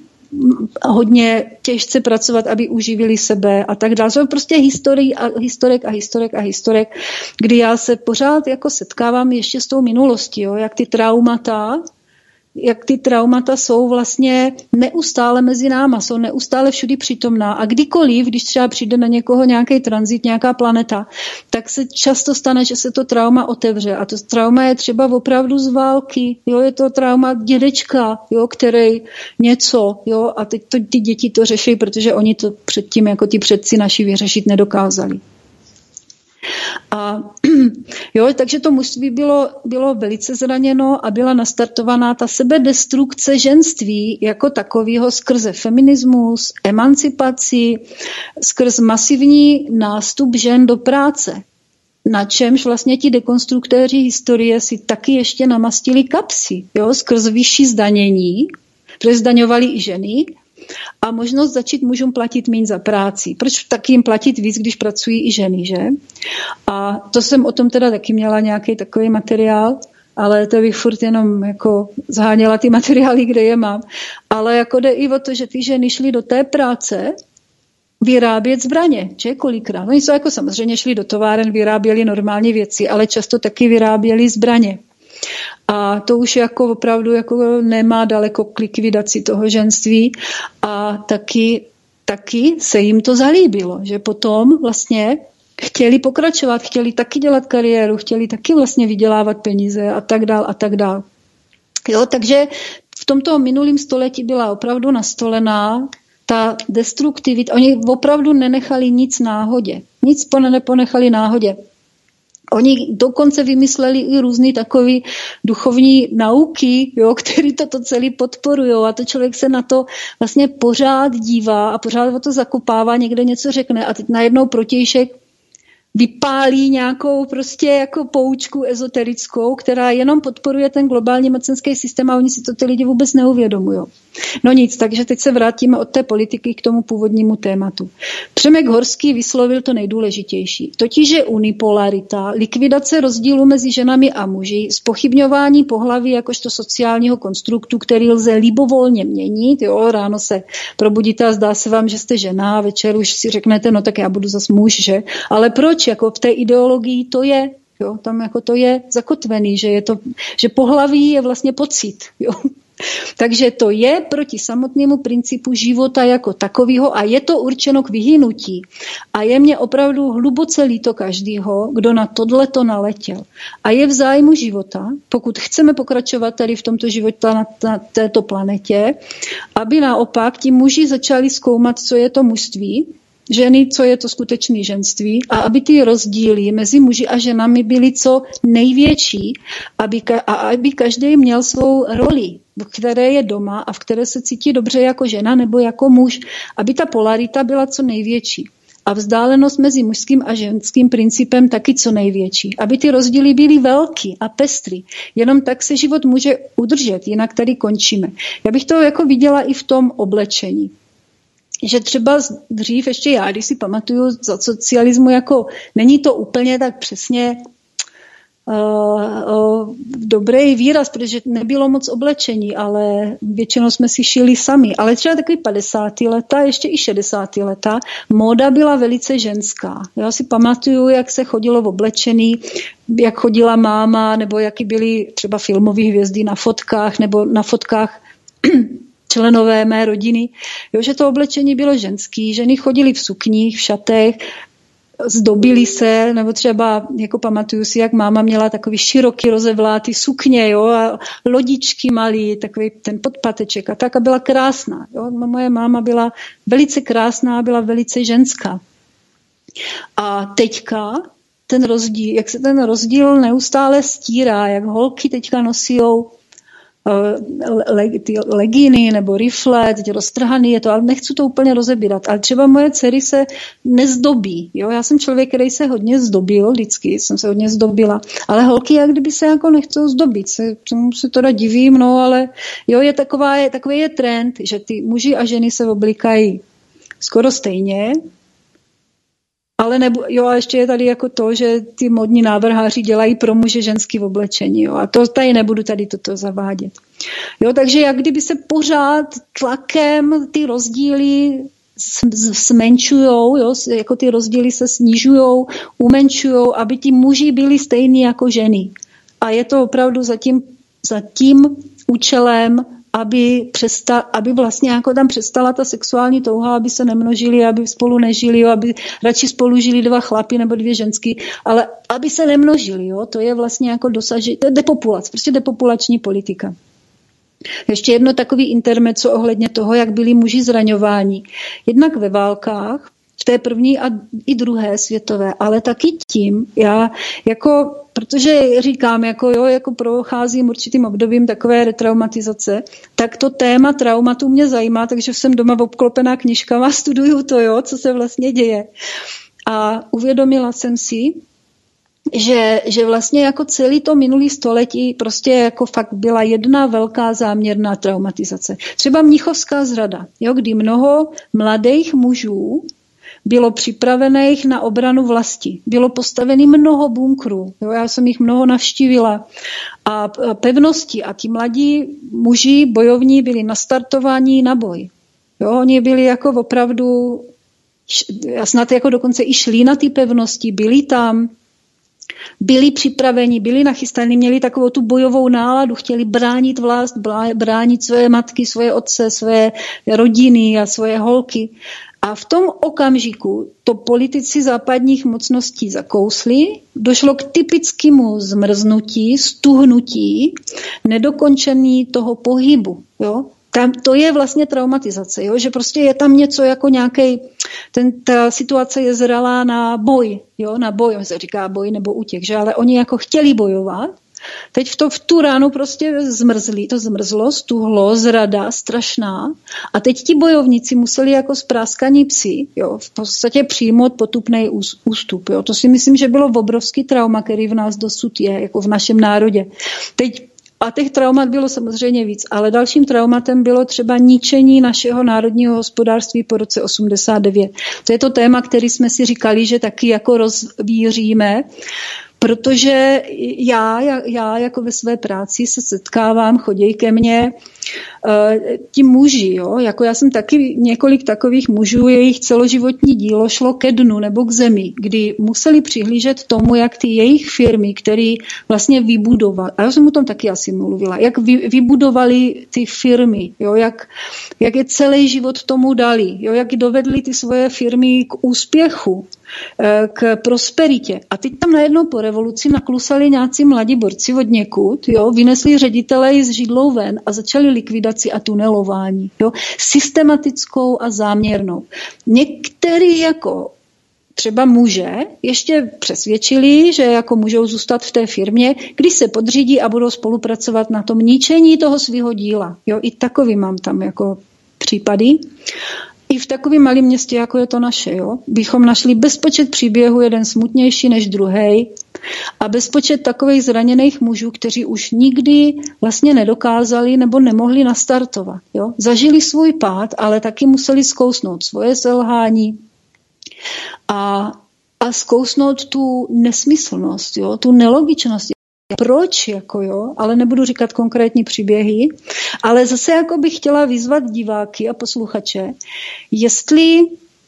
hodně těžce pracovat, aby uživili sebe a tak dále. To je prostě historik, kdy já se pořád jako setkávám ještě s tou minulostí, jo, jak ty traumata jsou vlastně neustále mezi náma, jsou neustále všudy přítomná a kdykoliv, když třeba přijde na někoho nějaký tranzit, nějaká planeta, tak se často stane, že se to trauma otevře a to trauma je třeba opravdu z války, jo, je to trauma dědečka, jo, který něco, jo, a teď ty děti to řeší, protože oni to předtím jako ti předci naši vyřešit nedokázali. A jo, takže to mužství bylo velice zraněno a byla nastartovaná ta sebedestrukce ženství jako takového skrze feminismus, emancipaci, skrz masivní nástup žen do práce. Na čemž vlastně ti dekonstruktéři historie si taky ještě namastili kapsy, jo, skrz vyšší zdanění, protože zdaňovali i ženy, a možnost začít mužům platit méně za práci. Proč taky jim platit víc, když pracují i ženy, že? A to jsem o tom teda taky měla nějaký takový materiál, ale to bych furt jenom jako zháněla ty materiály, kde je mám. Ale jako jde i o to, že ty ženy šly do té práce vyrábět zbraně, že kolikrát. Oni jsou jako samozřejmě šli do továren, vyráběli normální věci, ale často taky vyráběli zbraně. A to už jako opravdu jako nemá daleko k likvidaci toho ženství a taky se jim to zalíbilo, že potom vlastně chtěli pokračovat, chtěli taky dělat kariéru, chtěli taky vlastně vydělávat peníze a tak dál a tak dál. Jo, takže v tomto minulém století byla opravdu nastolená ta destruktivita. Oni opravdu nenechali nic náhodě. Nic neponechali náhodě. Oni dokonce vymysleli i různý takový duchovní nauky, jo, který to celý podporujou a to člověk se na to vlastně pořád dívá a pořád o to zakopává, někde něco řekne a teď najednou protějšek vypálí nějakou prostě jako poučku ezoterickou, která jenom podporuje ten globální mocenský systém a oni si to ty lidi vůbec neuvědomují. No nic, takže teď se vrátíme od té politiky k tomu původnímu tématu. Přemek Horský vyslovil to nejdůležitější, totiž je unipolarita, likvidace rozdílu mezi ženami a muži, zpochybňování pohlaví jakožto sociálního konstruktu, který lze libovolně měnit. Jo, ráno se probudíte a zdá se vám, že jste žena, a večer už si řeknete, no tak já budu zas muž, že? Ale proč? Jako v té ideologii to je. Jo, tam jako to je zakotvený, že pohlaví je vlastně pocit. Jo. Takže to je proti samotnému principu života jako takového a je to určeno k vyhynutí. A je mně opravdu hluboce líto každýho, kdo na tohleto naletěl. A je v zájmu života, pokud chceme pokračovat tady v tomto životě na této planetě, aby naopak ti muži začali zkoumat, co je to mužství, ženy, co je to skutečné ženství a aby ty rozdíly mezi muži a ženami byly co největší, aby každý měl svou roli, v které je doma a v které se cítí dobře jako žena nebo jako muž, aby ta polarita byla co největší a vzdálenost mezi mužským a ženským principem taky co největší, aby ty rozdíly byly velký a pestrý. Jenom tak se život může udržet, jinak tady končíme. Já bych to jako viděla i v tom oblečení. Že třeba dřív ještě já, když si pamatuju za socialismu, jako není to úplně tak přesně dobrý výraz, protože nebylo moc oblečení, ale většinou jsme si šili sami. Ale třeba takový 50. leta, ještě i 60. leta, móda byla velice ženská. Já si pamatuju, jak se chodilo v oblečení, jak chodila máma, nebo jaký byly třeba filmové hvězdy na fotkách, nebo na fotkách členové mé rodiny, jo, že to oblečení bylo ženský, ženy chodily v sukních, v šatech, zdobily se, nebo třeba, jako pamatuju si, jak máma měla takový široký rozevlátý sukně, jo, a lodičky malý, takový ten podpateček a tak a byla krásná. Jo. Moje máma byla velice krásná, byla velice ženská. A teďka ten rozdíl, jak se ten rozdíl neustále stírá, jak holky teďka nosijou ty legíny nebo rifle, teď roztrhaný je to, ale nechci to úplně rozebírat. Ale třeba moje dcery se nezdobí. Jo? Já jsem člověk, který se hodně zdobil, vždycky jsem se hodně zdobila. Ale holky, jak kdyby se jako nechcou zdobit. Se teda divím, no, ale jo, takový je trend, že ty muži a ženy se oblíkají skoro stejně. Ale a ještě je tady jako to, že ty modní návrháři dělají pro muže ženský v oblečení. Jo, a to tady nebudu tady toto zavádět. Jo, takže jak kdyby se pořád tlakem ty rozdíly zmenšujou, jo, jako ty rozdíly se snižujou, umenšujou, aby ti muži byli stejní jako ženy. A je to opravdu za tím účelem, aby vlastně jako tam přestala ta sexuální touha, aby se nemnožili, aby spolu nežili, jo, aby radši spolu žili 2 chlapi nebo 2 ženský, ale aby se nemnožili, jo, to je vlastně jako to je depopulace, prostě depopulační politika. Ještě jedno takový intermezzo ohledně toho, jak byli muži zraňováni. Jednak ve válkách, v té první a i druhé světové, ale taky tím, protože říkám, jako procházím určitým obdobím takové retraumatizace, tak to téma traumatu mě zajímá, takže jsem doma obklopená knížkama, studuju to, jo, co se vlastně děje. A uvědomila jsem si, že vlastně jako celý to minulý století prostě jako fakt byla jedna velká záměrná traumatizace. Třeba mnichovská zrada, jo, kdy mnoho mladých mužů bylo připravených na obranu vlasti. Bylo postavený mnoho bunkrů. Jo, já jsem jich mnoho navštívila. A pevnosti a ti mladí muži bojovní byli nastartovaní na boj. Jo, oni byli jako opravdu, snad jako dokonce i šli na ty pevnosti, byli tam, byli připraveni, byli nachystaní, měli takovou tu bojovou náladu, chtěli bránit vlast, bránit své matky, svoje otce, své rodiny a svoje holky. A v tom okamžiku to politici západních mocností zakousli, došlo k typickému zmrznutí, stuhnutí, nedokončení toho pohybu. Jo? To je vlastně traumatizace, jo? Že prostě je tam něco jako ta situace je zralá na boj, jo? Na boj, se říká boj nebo útěk, že? Ale oni jako chtěli bojovat. Teď v tu ránu prostě to zmrzlo, stuhlo, zrada strašná a teď ti bojovníci museli jako spráskaní psi, jo, v podstatě přijmout potupný ústup. Jo. To si myslím, že bylo obrovský trauma, který v nás dosud je, jako v našem národě. Teď A těch traumat bylo samozřejmě víc, ale dalším traumatem bylo třeba ničení našeho národního hospodářství po roce 89. To je to téma, který jsme si říkali, že taky jako rozvíříme, protože já jako ve své práci se setkávám, chodí ke mně ti muži, jo? Jako já jsem taky několik takových mužů, jejich celoživotní dílo šlo ke dnu nebo k zemi, kdy museli přihlížet tomu, jak ty jejich firmy, které vlastně vybudovali, a já jsem o tom taky asi mluvila, jak vybudovali ty firmy, jo? Jak je celý život tomu dali, jo? Jak dovedli ty svoje firmy k úspěchu, k prosperitě. A teď tam najednou po revoluci naklusali nějací mladí borci od někud, jo? Vynesli ředitele z židlou ven a začali likvidaci a tunelování. Jo? Systematickou a záměrnou. Některý jako třeba muže ještě přesvědčili, že jako můžou zůstat v té firmě, když se podřídí a budou spolupracovat na tom ničení toho svého díla. Jo? I takový mám tam jako případy. I v takovém malém městě, jako je to naše, jo, bychom našli bezpočet příběhů, jeden smutnější než druhý, a bezpočet takových zraněných mužů, kteří už nikdy vlastně nedokázali nebo nemohli nastartovat. Jo. Zažili svůj pád, ale taky museli zkousnout svoje selhání a zkousnout tu nesmyslnost, jo, tu nelogičnost. Proč, jako jo, ale nebudu říkat konkrétní příběhy, ale zase jako bych chtěla vyzvat diváky a posluchače, jestli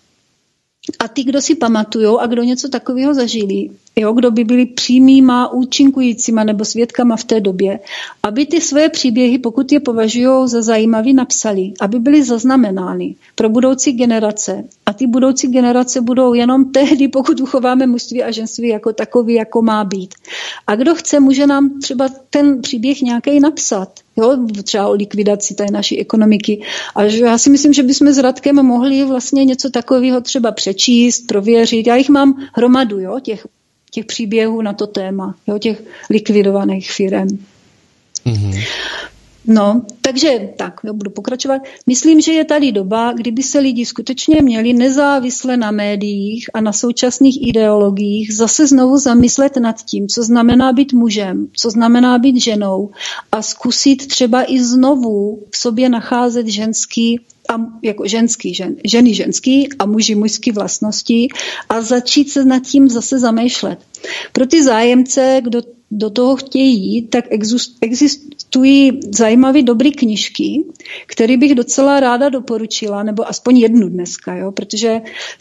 a ty, kdo si pamatujou a kdo něco takového zažili, jo, kdo by byli přímýma, účinkujícíma nebo svědkama v té době, aby ty své příběhy, pokud je považují za zajímavý, napsali, aby byly zaznamenány pro budoucí generace. A ty budoucí generace budou jenom tehdy, pokud uchováme mužství a ženství jako takový, jako má být. A kdo chce, může nám třeba ten příběh nějaký napsat. Jo, třeba o likvidaci té naší ekonomiky. A já si myslím, že bychom s Radkem mohli vlastně něco takového třeba přečíst, prověřit. Já jich mám hromadu, jo, těch příběhů na to téma, jo, těch likvidovaných firem. Mm-hmm. No, takže tak, jo, budu pokračovat. Myslím, že je tady doba, kdyby se lidi skutečně měli nezávisle na médiích a na současných ideologiích zase znovu zamyslet nad tím, co znamená být mužem, co znamená být ženou a zkusit třeba i znovu v sobě nacházet ženský a jako ženy ženský a muži mužský vlastnosti a začít se nad tím zase zamýšlet. Pro ty zájemce, kdo do toho chtějí jít, tak existují zajímavé dobré knížky, které bych docela ráda doporučila, nebo aspoň jednu dneska, jo? Protože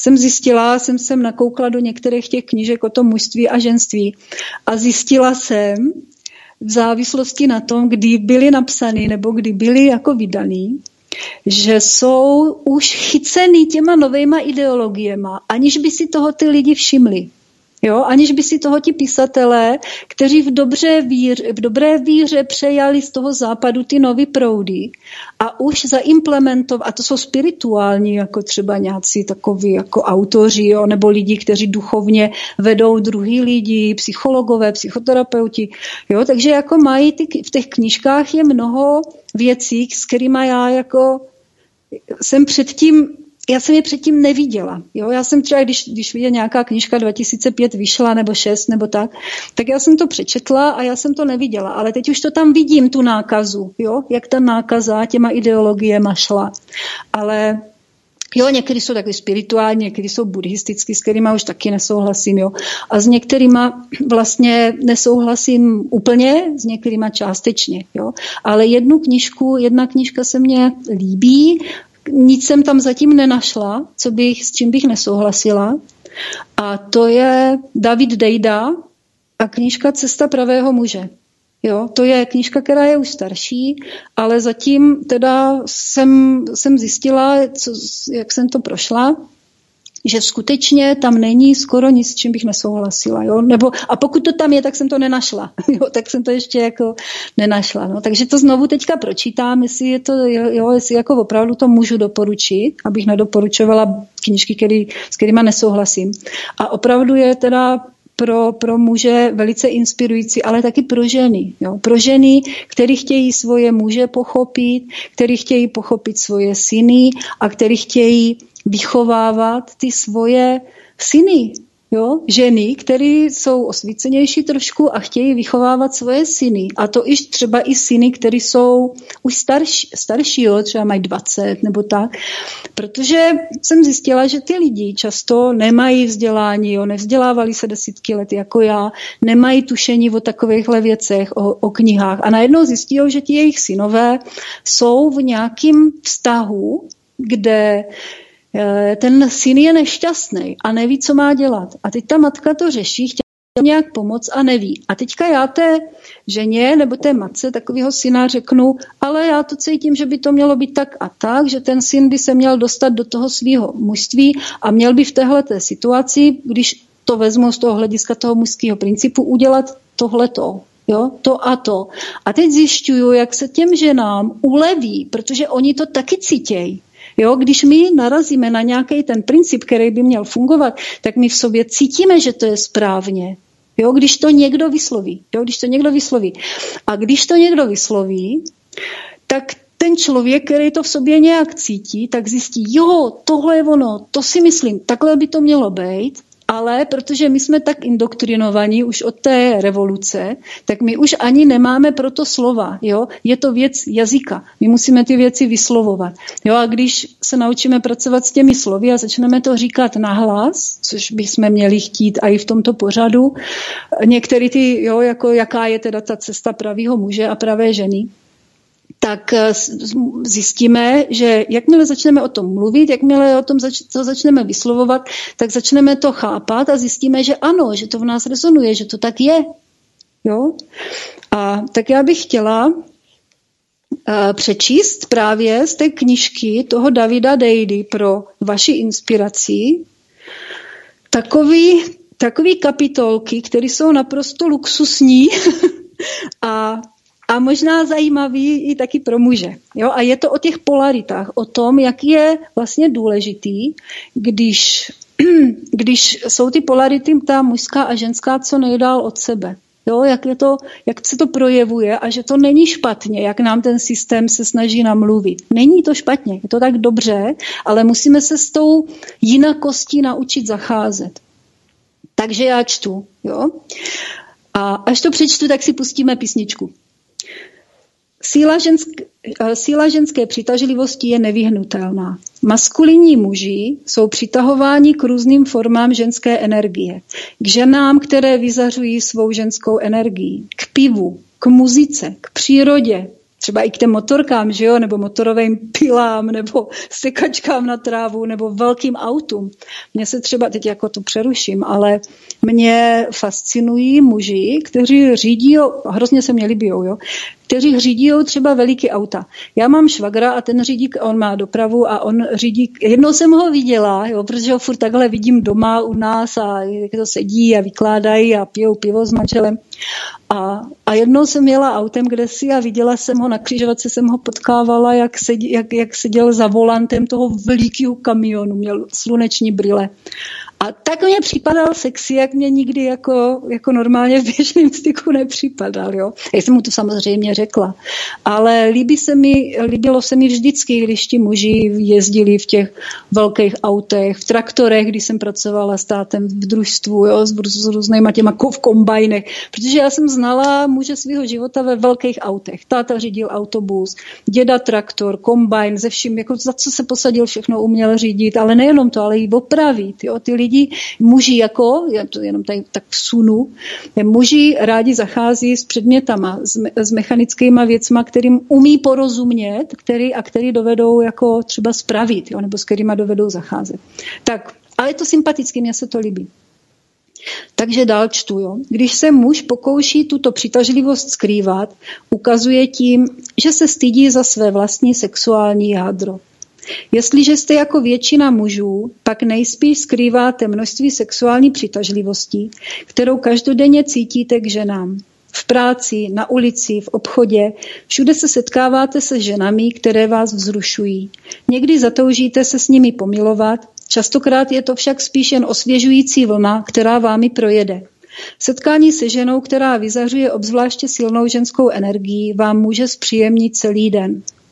jsem nakoukla do některých těch knížek o tom mužství a ženství a zjistila jsem v závislosti na tom, kdy byly napsané nebo kdy byly jako vydaný, že jsou už chycený těma novejma ideologiema, aniž by si toho ty lidi všimli. Jo, aniž by si toho ti pisatelé, kteří v dobré víře přejali z toho západu ty nový proudy a už zaimplementovali, a to jsou spirituální, jako třeba nějací takoví jako autoři, jo, nebo lidi, kteří duchovně vedou druhý lidi, psychologové, psychoterapeuti. Jo, takže jako mají v těch knížkách je mnoho věcí, s kterými já jsem je předtím neviděla. Jo? Já jsem třeba, když viděla nějaká knížka 2005 vyšla, nebo 6, nebo tak já jsem to přečetla a já jsem to neviděla. Ale teď už to tam vidím, tu nákazu, jo? Jak ta nákaza těma ideologiema šla. Ale jo, některý jsou takový spirituální, některý jsou buddhistický, s kterýma už taky nesouhlasím, jo. A s některýma vlastně nesouhlasím úplně, s některýma částečně, jo. Ale jedna knížka se mně líbí, nic jsem tam zatím nenašla, s čím bych nesouhlasila. A to je David Deida a knížka Cesta pravého muže. Jo, to je knížka, která je už starší, ale zatím teda jsem zjistila, jak jsem to prošla, že skutečně tam není skoro nic, s čím bych nesouhlasila. Jo? A pokud to tam je, tak jsem to nenašla. Jo? Tak jsem to ještě jako nenašla. No? Takže to znovu teďka pročítám, jestli jako opravdu to můžu doporučit, abych nedoporučovala knížky, s kterýma nesouhlasím. A opravdu je teda pro muže velice inspirující, ale taky pro ženy. Jo? Pro ženy, který chtějí svoje muže pochopit, který chtějí pochopit svoje syny a který chtějí vychovávat ty svoje syny. Jo? Ženy, které jsou osvícenější trošku a chtějí vychovávat svoje syny. A to i třeba i syny, které jsou už starší, jo? Třeba mají 20 nebo tak. Protože jsem zjistila, že ty lidi často nemají vzdělání, jo? Nevzdělávali se desítky let jako já, nemají tušení o takovýchhle věcech, o knihách. A najednou zjistí, že ti jejich synové jsou v nějakém vztahu, kde ten syn je nešťastný a neví, co má dělat. A teď ta matka to řeší, chtěla nějak pomoct a neví. A teďka já té ženě nebo té matce takového syna řeknu, ale já to cítím, že by to mělo být tak a tak, že ten syn by se měl dostat do toho svého mužství a měl by v téhleté situaci, když to vezmu z toho hlediska toho mužského principu, udělat tohleto. Jo, to a to. A teď zjišťuju, jak se těm ženám uleví, protože oni to taky cítějí. Jo, když my narazíme na nějaký ten princip, který by měl fungovat, tak my v sobě cítíme, že to je správně. Jo, když to někdo vysloví. A když to někdo vysloví, tak ten člověk, který to v sobě nějak cítí, tak zjistí, jo, tohle je ono, to si myslím, takhle by to mělo být. Ale protože my jsme tak indoktrinovaní už od té revoluce, tak my už ani nemáme pro to slova. Jo? Je to věc jazyka. My musíme ty věci vyslovovat. Jo? A když se naučíme pracovat s těmi slovy a začneme to říkat nahlas, což bychom měli chtít i v tomto pořadu, některé ty, jo, jako jaká je teda ta cesta pravého muže a pravé ženy, tak zjistíme, že jakmile začneme o tom mluvit, jakmile o tom to začneme vyslovovat, tak začneme to chápat a zjistíme, že ano, že to v nás rezonuje, že to tak je. Jo? A tak já bych chtěla přečíst právě z té knížky toho Davida Dejdy pro vaši inspiraci takový kapitolky, které jsou naprosto luxusní a možná zajímavý i taky pro muže. Jo? A je to o těch polaritách, o tom, jak je vlastně důležitý, když jsou ty polarity, ta mužská a ženská, co nejdál od sebe. Jo? Jak se to projevuje a že to není špatně, jak nám ten systém se snaží namluvit. Není to špatně, je to tak dobře, ale musíme se s tou jinakostí naučit zacházet. Takže já čtu. Jo? A až to přečtu, tak si pustíme písničku. Síla ženské přitažlivosti je nevyhnutelná. Maskulinní muži jsou přitahováni k různým formám ženské energie. K ženám, které vyzařují svou ženskou energii. K pivu, k muzice, k přírodě. Třeba i k těm motorkám, že jo? Nebo motorovým pilám, nebo sekačkám na trávu, nebo velkým autům. Mně se třeba, teď jako to přeruším, ale mě fascinují muži, kteří řídí, hrozně se mě líbijou, jo? Kteří řídí třeba veliký auta. Já mám švagra a ten řídí, on má dopravu a on řídí, jednou jsem ho viděla, jo, protože ho furt takhle vidím doma u nás a jak to sedí a vykládají a pijou pivo s manželem. A jednou jsem jela autem kdesi a viděla jsem ho na křižovatce, jsem ho potkávala, jak seděl za volantem toho velikého kamionu, měl sluneční brýle. A tak mě připadal sexy, jak mě nikdy jako normálně v běžném styku nepřipadal. Jo? Já jsem mu to samozřejmě řekla. Ale líbilo se mi vždycky, když ti muži jezdili v těch velkých autech, v traktorech, když jsem pracovala s tátem v družstvu, jo? s různýma těma v kombajnech. Protože já jsem znala muže svého života ve velkých autech. Táta řídil autobus, děda traktor, kombajn, ze vším, jako za co se posadil, všechno uměl řídit, ale nejenom to, ale i opravit. Jo? Ty lidi, muži já to jenom tady tak vsunu, muži rádi zachází s předmětama, s mechanickýma věcma, kterým umí porozumět, který dovedou jako třeba spravit, jo, nebo s kterýma dovedou zacházet. Tak, ale je to sympatické, mně se to líbí. Takže dál čtu. Jo. Když se muž pokouší tuto přitažlivost skrývat, ukazuje tím, že se stydí za své vlastní sexuální jádro. Jestliže jste jako většina mužů, pak nejspíš skrýváte množství sexuální přitažlivosti, kterou každodenně cítíte k ženám. V práci, na ulici, v obchodě, všude se setkáváte se ženami, které vás vzrušují. Někdy zatoužíte se s nimi pomilovat, častokrát je to však spíš jen osvěžující vlna, která vámi projede. Setkání se ženou, která vyzařuje obzvláště silnou ženskou energii, vám může zpříjemnit celý den.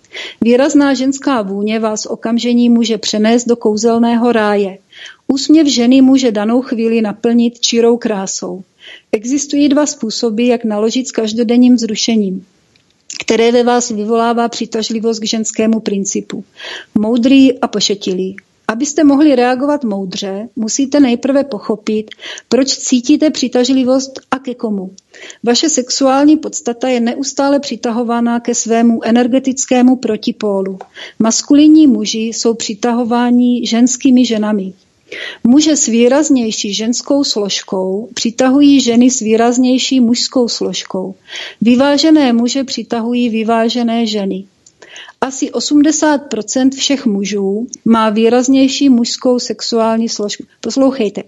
Výrazná ženská vůně vás okamžení může přenést do kouzelného ráje. Úsměv ženy může danou chvíli naplnit čirou krásou. Existují dva způsoby, jak naložit s každodenním vzrušením, které ve vás vyvolává přitažlivost k ženskému principu. Moudrý a pošetilý. Abyste mohli reagovat moudře, musíte nejprve pochopit, proč cítíte přitažlivost a ke komu. Vaše sexuální podstata je neustále přitahována ke svému energetickému protipólu. Maskulinní muži jsou přitahováni ženskými ženami. Muže s výraznější ženskou složkou přitahují ženy s výraznější mužskou složkou. Vyvážené muže přitahují vyvážené ženy. Asi 80% všech mužů má výraznější mužskou sexuální složku. Poslouchejte,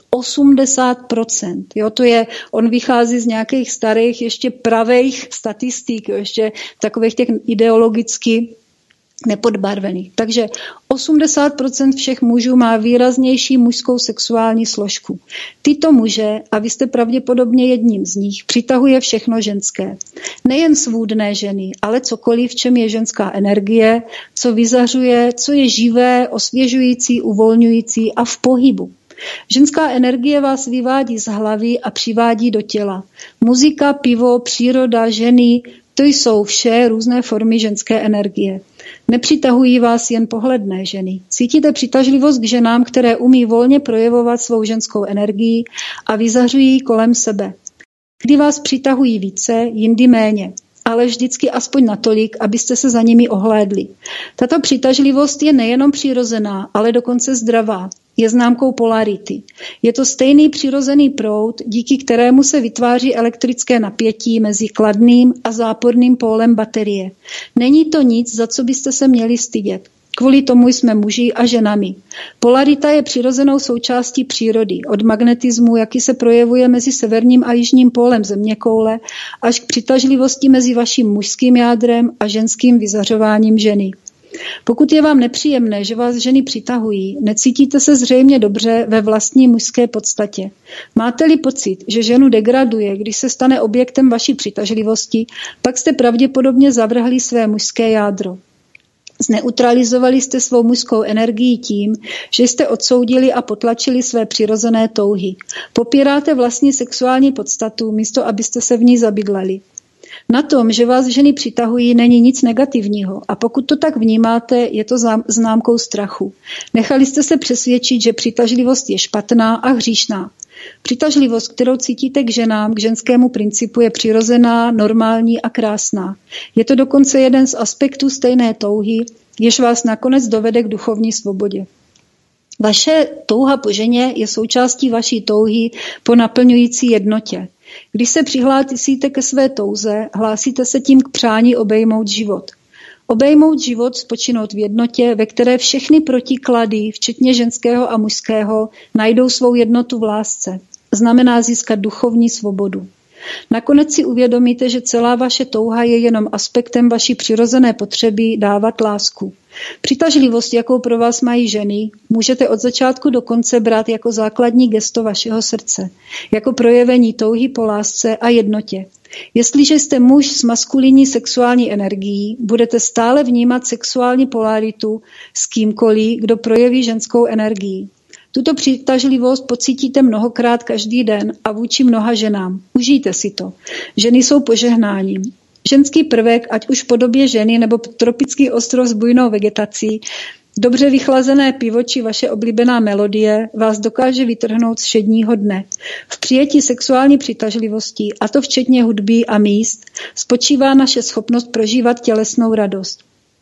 80%. Jo, to je, on vychází z nějakých starých, ještě pravých statistik, ještě takových těch ideologicky nepodbarvených. Takže 80% všech mužů má výraznější mužskou sexuální složku. Tyto muže, a vy jste pravděpodobně jedním z nich, přitahuje všechno ženské. Nejen svůdné ženy, ale cokoliv, v čem je ženská energie, co vyzařuje, co je živé, osvěžující, uvolňující a v pohybu. Ženská energie vás vyvádí z hlavy a přivádí do těla. Muzika, pivo, příroda, ženy, to jsou vše různé formy ženské energie. Nepřitahují vás jen pohledné ženy. Cítíte přitažlivost k ženám, které umí volně projevovat svou ženskou energii a vyzařují kolem sebe. Kdy vás přitahují více, jindy méně, ale vždycky aspoň natolik, abyste se za nimi ohlédli. Tato přitažlivost je nejenom přirozená, ale dokonce zdravá. Je známkou polarity. Je to stejný přirozený proud, díky kterému se vytváří elektrické napětí mezi kladným a záporným pólem baterie. Není to nic, za co byste se měli stydět. Kvůli tomu jsme muži a ženami. Polarita je přirozenou součástí přírody, od magnetismu, jaký se projevuje mezi severním a jižním pólem zeměkoule, až k přitažlivosti mezi vaším mužským jádrem a ženským vyzařováním ženy. Pokud je vám nepříjemné, že vás ženy přitahují, necítíte se zřejmě dobře ve vlastní mužské podstatě. Máte-li pocit, že ženu degraduje, když se stane objektem vaší přitažlivosti, pak jste pravděpodobně zavrhli své mužské jádro. Zneutralizovali jste svou mužskou energii tím, že jste odsoudili a potlačili své přirozené touhy. Popíráte vlastní sexuální podstatu, místo abyste se v ní zabydleli. Na tom, že vás ženy přitahují, není nic negativního a pokud to tak vnímáte, je to známkou strachu. Nechali jste se přesvědčit, že přitažlivost je špatná a hříšná. Přitažlivost, kterou cítíte k ženám, k ženskému principu, je přirozená, normální a krásná. Je to dokonce jeden z aspektů stejné touhy, jež vás nakonec dovede k duchovní svobodě. Vaše touha po ženě je součástí vaší touhy po naplňující jednotě. Když se přihlásíte ke své touze, hlásíte se tím k přání obejmout život. Obejmout život, spočinout v jednotě, ve které všechny protiklady, včetně ženského a mužského, najdou svou jednotu v lásce. Znamená získat duchovní svobodu. Nakonec si uvědomíte, že celá vaše touha je jenom aspektem vaší přirozené potřeby dávat lásku. Přitažlivost, jakou pro vás mají ženy, můžete od začátku do konce brát jako základní gesto vašeho srdce, jako projevení touhy po lásce a jednotě. Jestliže jste muž s maskulinní sexuální energií, budete stále vnímat sexuální polaritu s kýmkoliv, kdo projeví ženskou energii. Tuto přitažlivost pocítíte mnohokrát každý den a vůči mnoha ženám. Užijte si to. Ženy jsou požehnáním. Ženský prvek, ať už v podobě ženy nebo tropický ostrov s bujnou vegetací, dobře vychlazené pivo či vaše oblíbená melodie vás dokáže vytrhnout z všedního dne. V přijetí sexuální přitažlivosti, a to včetně hudby a míst, spočívá naše schopnost prožívat tělesnou radost.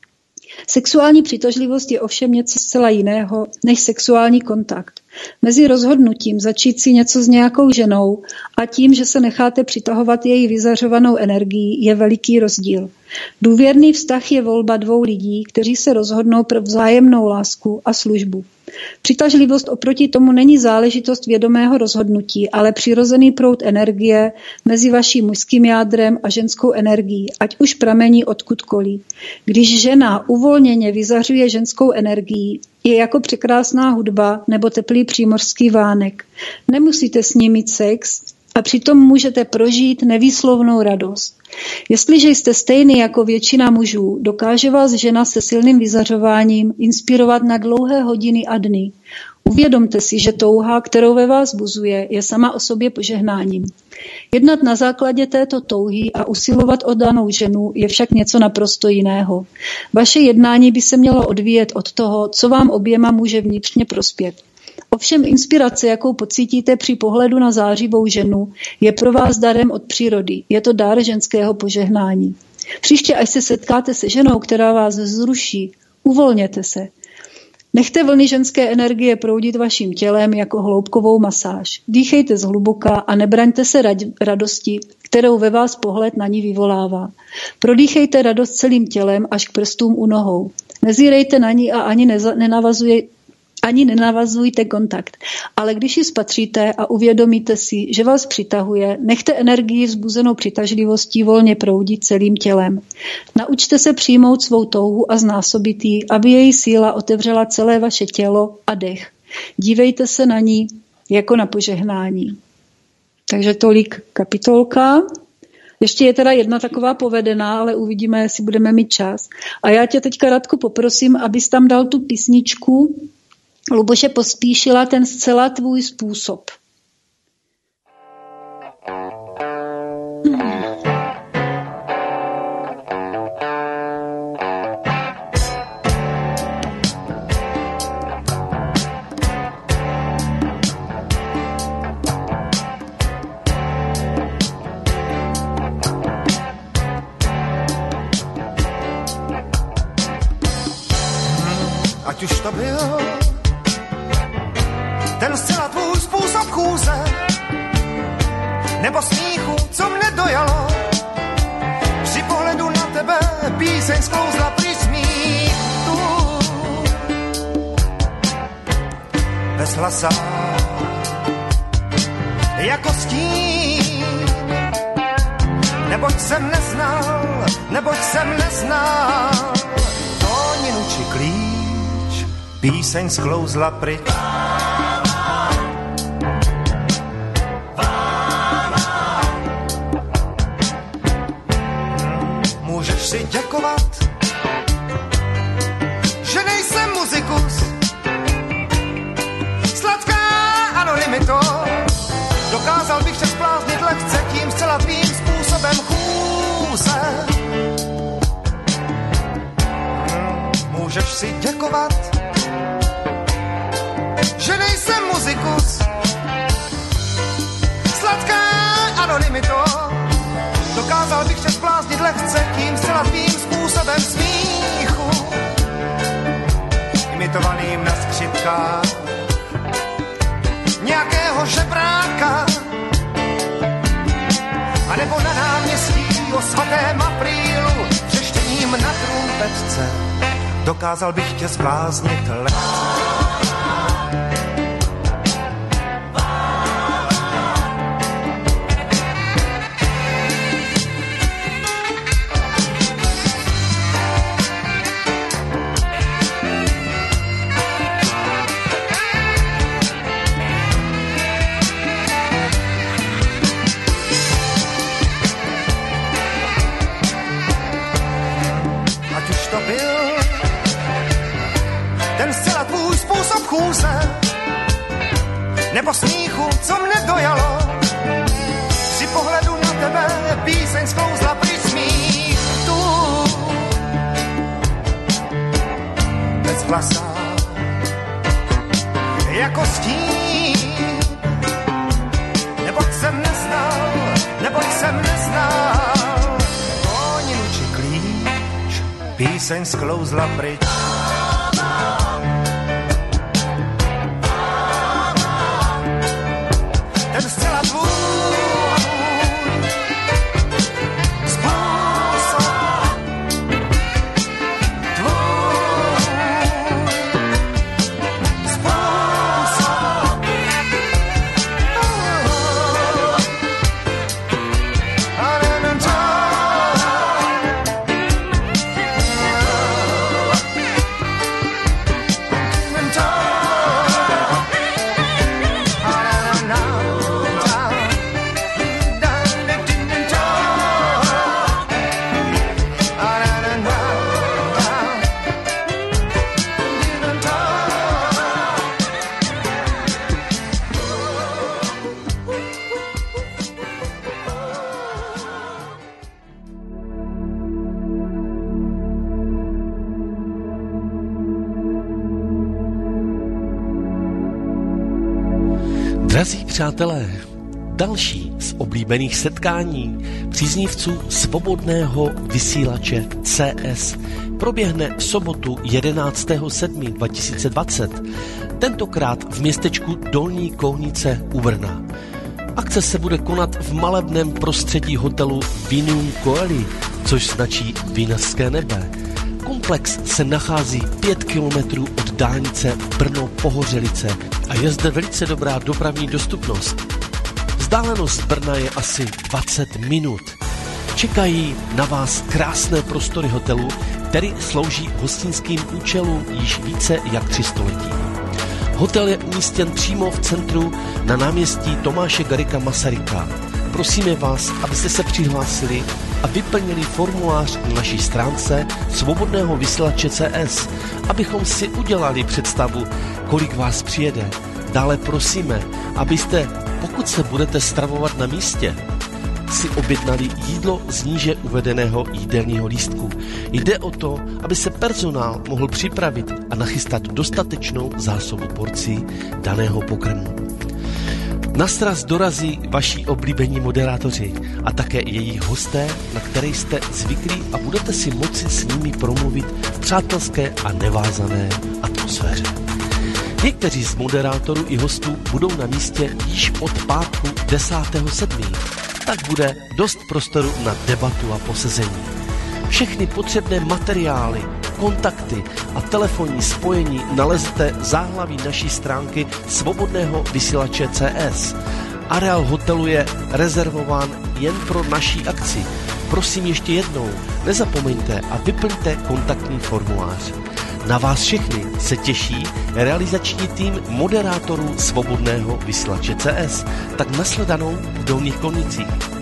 Sexuální přitažlivost je ovšem něco zcela jiného než sexuální kontakt. Mezi rozhodnutím začít si něco s nějakou ženou a tím, že se necháte přitahovat její vyzařovanou energií, je veliký rozdíl. Důvěrný vztah je volba dvou lidí, kteří se rozhodnou pro vzájemnou lásku a službu. Přitažlivost oproti tomu není záležitost vědomého rozhodnutí, ale přirozený proud energie mezi vaším mužským jádrem a ženskou energií, ať už pramení odkudkoliv. Když žena uvolněně vyzařuje ženskou energii, je jako překrásná hudba nebo teplý přímořský vánek. Nemusíte s ní mít sex, A přitom můžete prožít nevýslovnou radost. Jestliže jste stejný jako většina mužů, dokáže vás žena se silným vyzařováním inspirovat na dlouhé hodiny a dny. Uvědomte si, že touha, kterou ve vás buzuje, je sama o sobě požehnáním. Jednat na základě této touhy a usilovat o danou ženu je však něco naprosto jiného. Vaše jednání by se mělo odvíjet od toho, co vám oběma může vnitřně prospět. Ovšem inspirace, jakou pocítíte při pohledu na zářivou ženu, je pro vás darem od přírody. Je to dar ženského požehnání. Příště, až se setkáte se ženou, která vás vzruší, uvolněte se. Nechte vlny ženské energie proudit vaším tělem jako hloubkovou masáž. Dýchejte zhluboka a nebraňte se radosti, kterou ve vás pohled na ní vyvolává. Prodýchejte radost celým tělem až k prstům u nohou. Nezírejte na ní a ani nenavazujte kontakt. Ale když ji spatříte a uvědomíte si, že vás přitahuje, nechte energii vzbuzenou přitažlivostí volně proudit celým tělem. Naučte se přijmout svou touhu a znásobit ji, aby její síla otevřela celé vaše tělo a dech. Dívejte se na ní jako na požehnání. Takže tolik kapitolka. Ještě je teda jedna taková povedená, ale uvidíme, jestli budeme mít čas. A já tě teďka, Radku, poprosím, abys tam dal tu písničku Luboše Pospíšila, Ten zcela tvůj způsob. Ať už to byl ten zcela tvůj způsob chůze, nebo smíchu, co mne dojalo. Při pohledu na tebe píseň sklouzla pryč smíchu. Bez hlasa, jako stín, neboť jsem neznal tóninu či klíč, píseň sklouzla pryč. Můžeš si děkovat, že nejsem muzikus. Sladká anonymito, dokázal bych se zbláznit lehce tím zcela tvým způsobem chůze. Můžeš si děkovat, že nejsem muzikus. Sladká anonymito, dokázal bych se zbláznit lehce tím zcela tvým způsobem smíchu, imitovaným na skřipkách nějakého žebráka, anebo na náměstí o svatém aprílu třeštěním na trumpetce. Dokázal bych tě zbláznit lehce. Nebo smíchu, co mne dojalo. Při pohledu na tebe píseň sklouzla pryč smích tu. Bez hlasa, jako stín. Neboť jsem neznal tóninu či klíč, píseň sklouzla pryč. Drazí přátelé, další z oblíbených setkání příznivců svobodného vysílače CS proběhne v sobotu 11.7.2020, tentokrát v městečku Dolní Kohnice u Brna. Akce se bude konat v malebném prostředí hotelu Vinum Coeli, což značí Vinařské nebe. Komplex se nachází 5 kilometrů od dálnice Brno-Pohořelice a je zde velice dobrá dopravní dostupnost. Vzdálenost Brna je asi 20 minut. Čekají na vás krásné prostory hotelu, který slouží hostinským účelům již více jak 3 století. Hotel je umístěn přímo v centru na náměstí Tomáše Garrigua Masaryka. Prosíme vás, abyste se přihlásili a vyplnili formulář na naší stránce svobodného vysílače CS, abychom si udělali představu, kolik vás přijede. Dále prosíme, abyste, pokud se budete stravovat na místě, si objednali jídlo z níže uvedeného jídelního lístku. Jde o to, aby se personál mohl připravit a nachystat dostatečnou zásobu porcí daného pokrmu. Na sraz dorazí vaši oblíbení moderátoři a také jejich hosté, na které jste zvyklí a budete si moci s nimi promluvit v přátelské a nevázané atmosféře. Někteří z moderátorů i hostů budou na místě již od pátku 10.7. Tak bude dost prostoru na debatu a posezení. Všechny potřebné materiály, kontakty a telefonní spojení nalezete v záhlaví naší stránky svobodného vysílače CS. Areál hotelu je rezervován jen pro naší akci. Prosím ještě jednou, nezapomeňte a vyplňte kontaktní formulář. Na vás všechny se těší realizační tým moderátorů svobodného vysílače CS. Tak nashledanou v Dolních Kohnicích.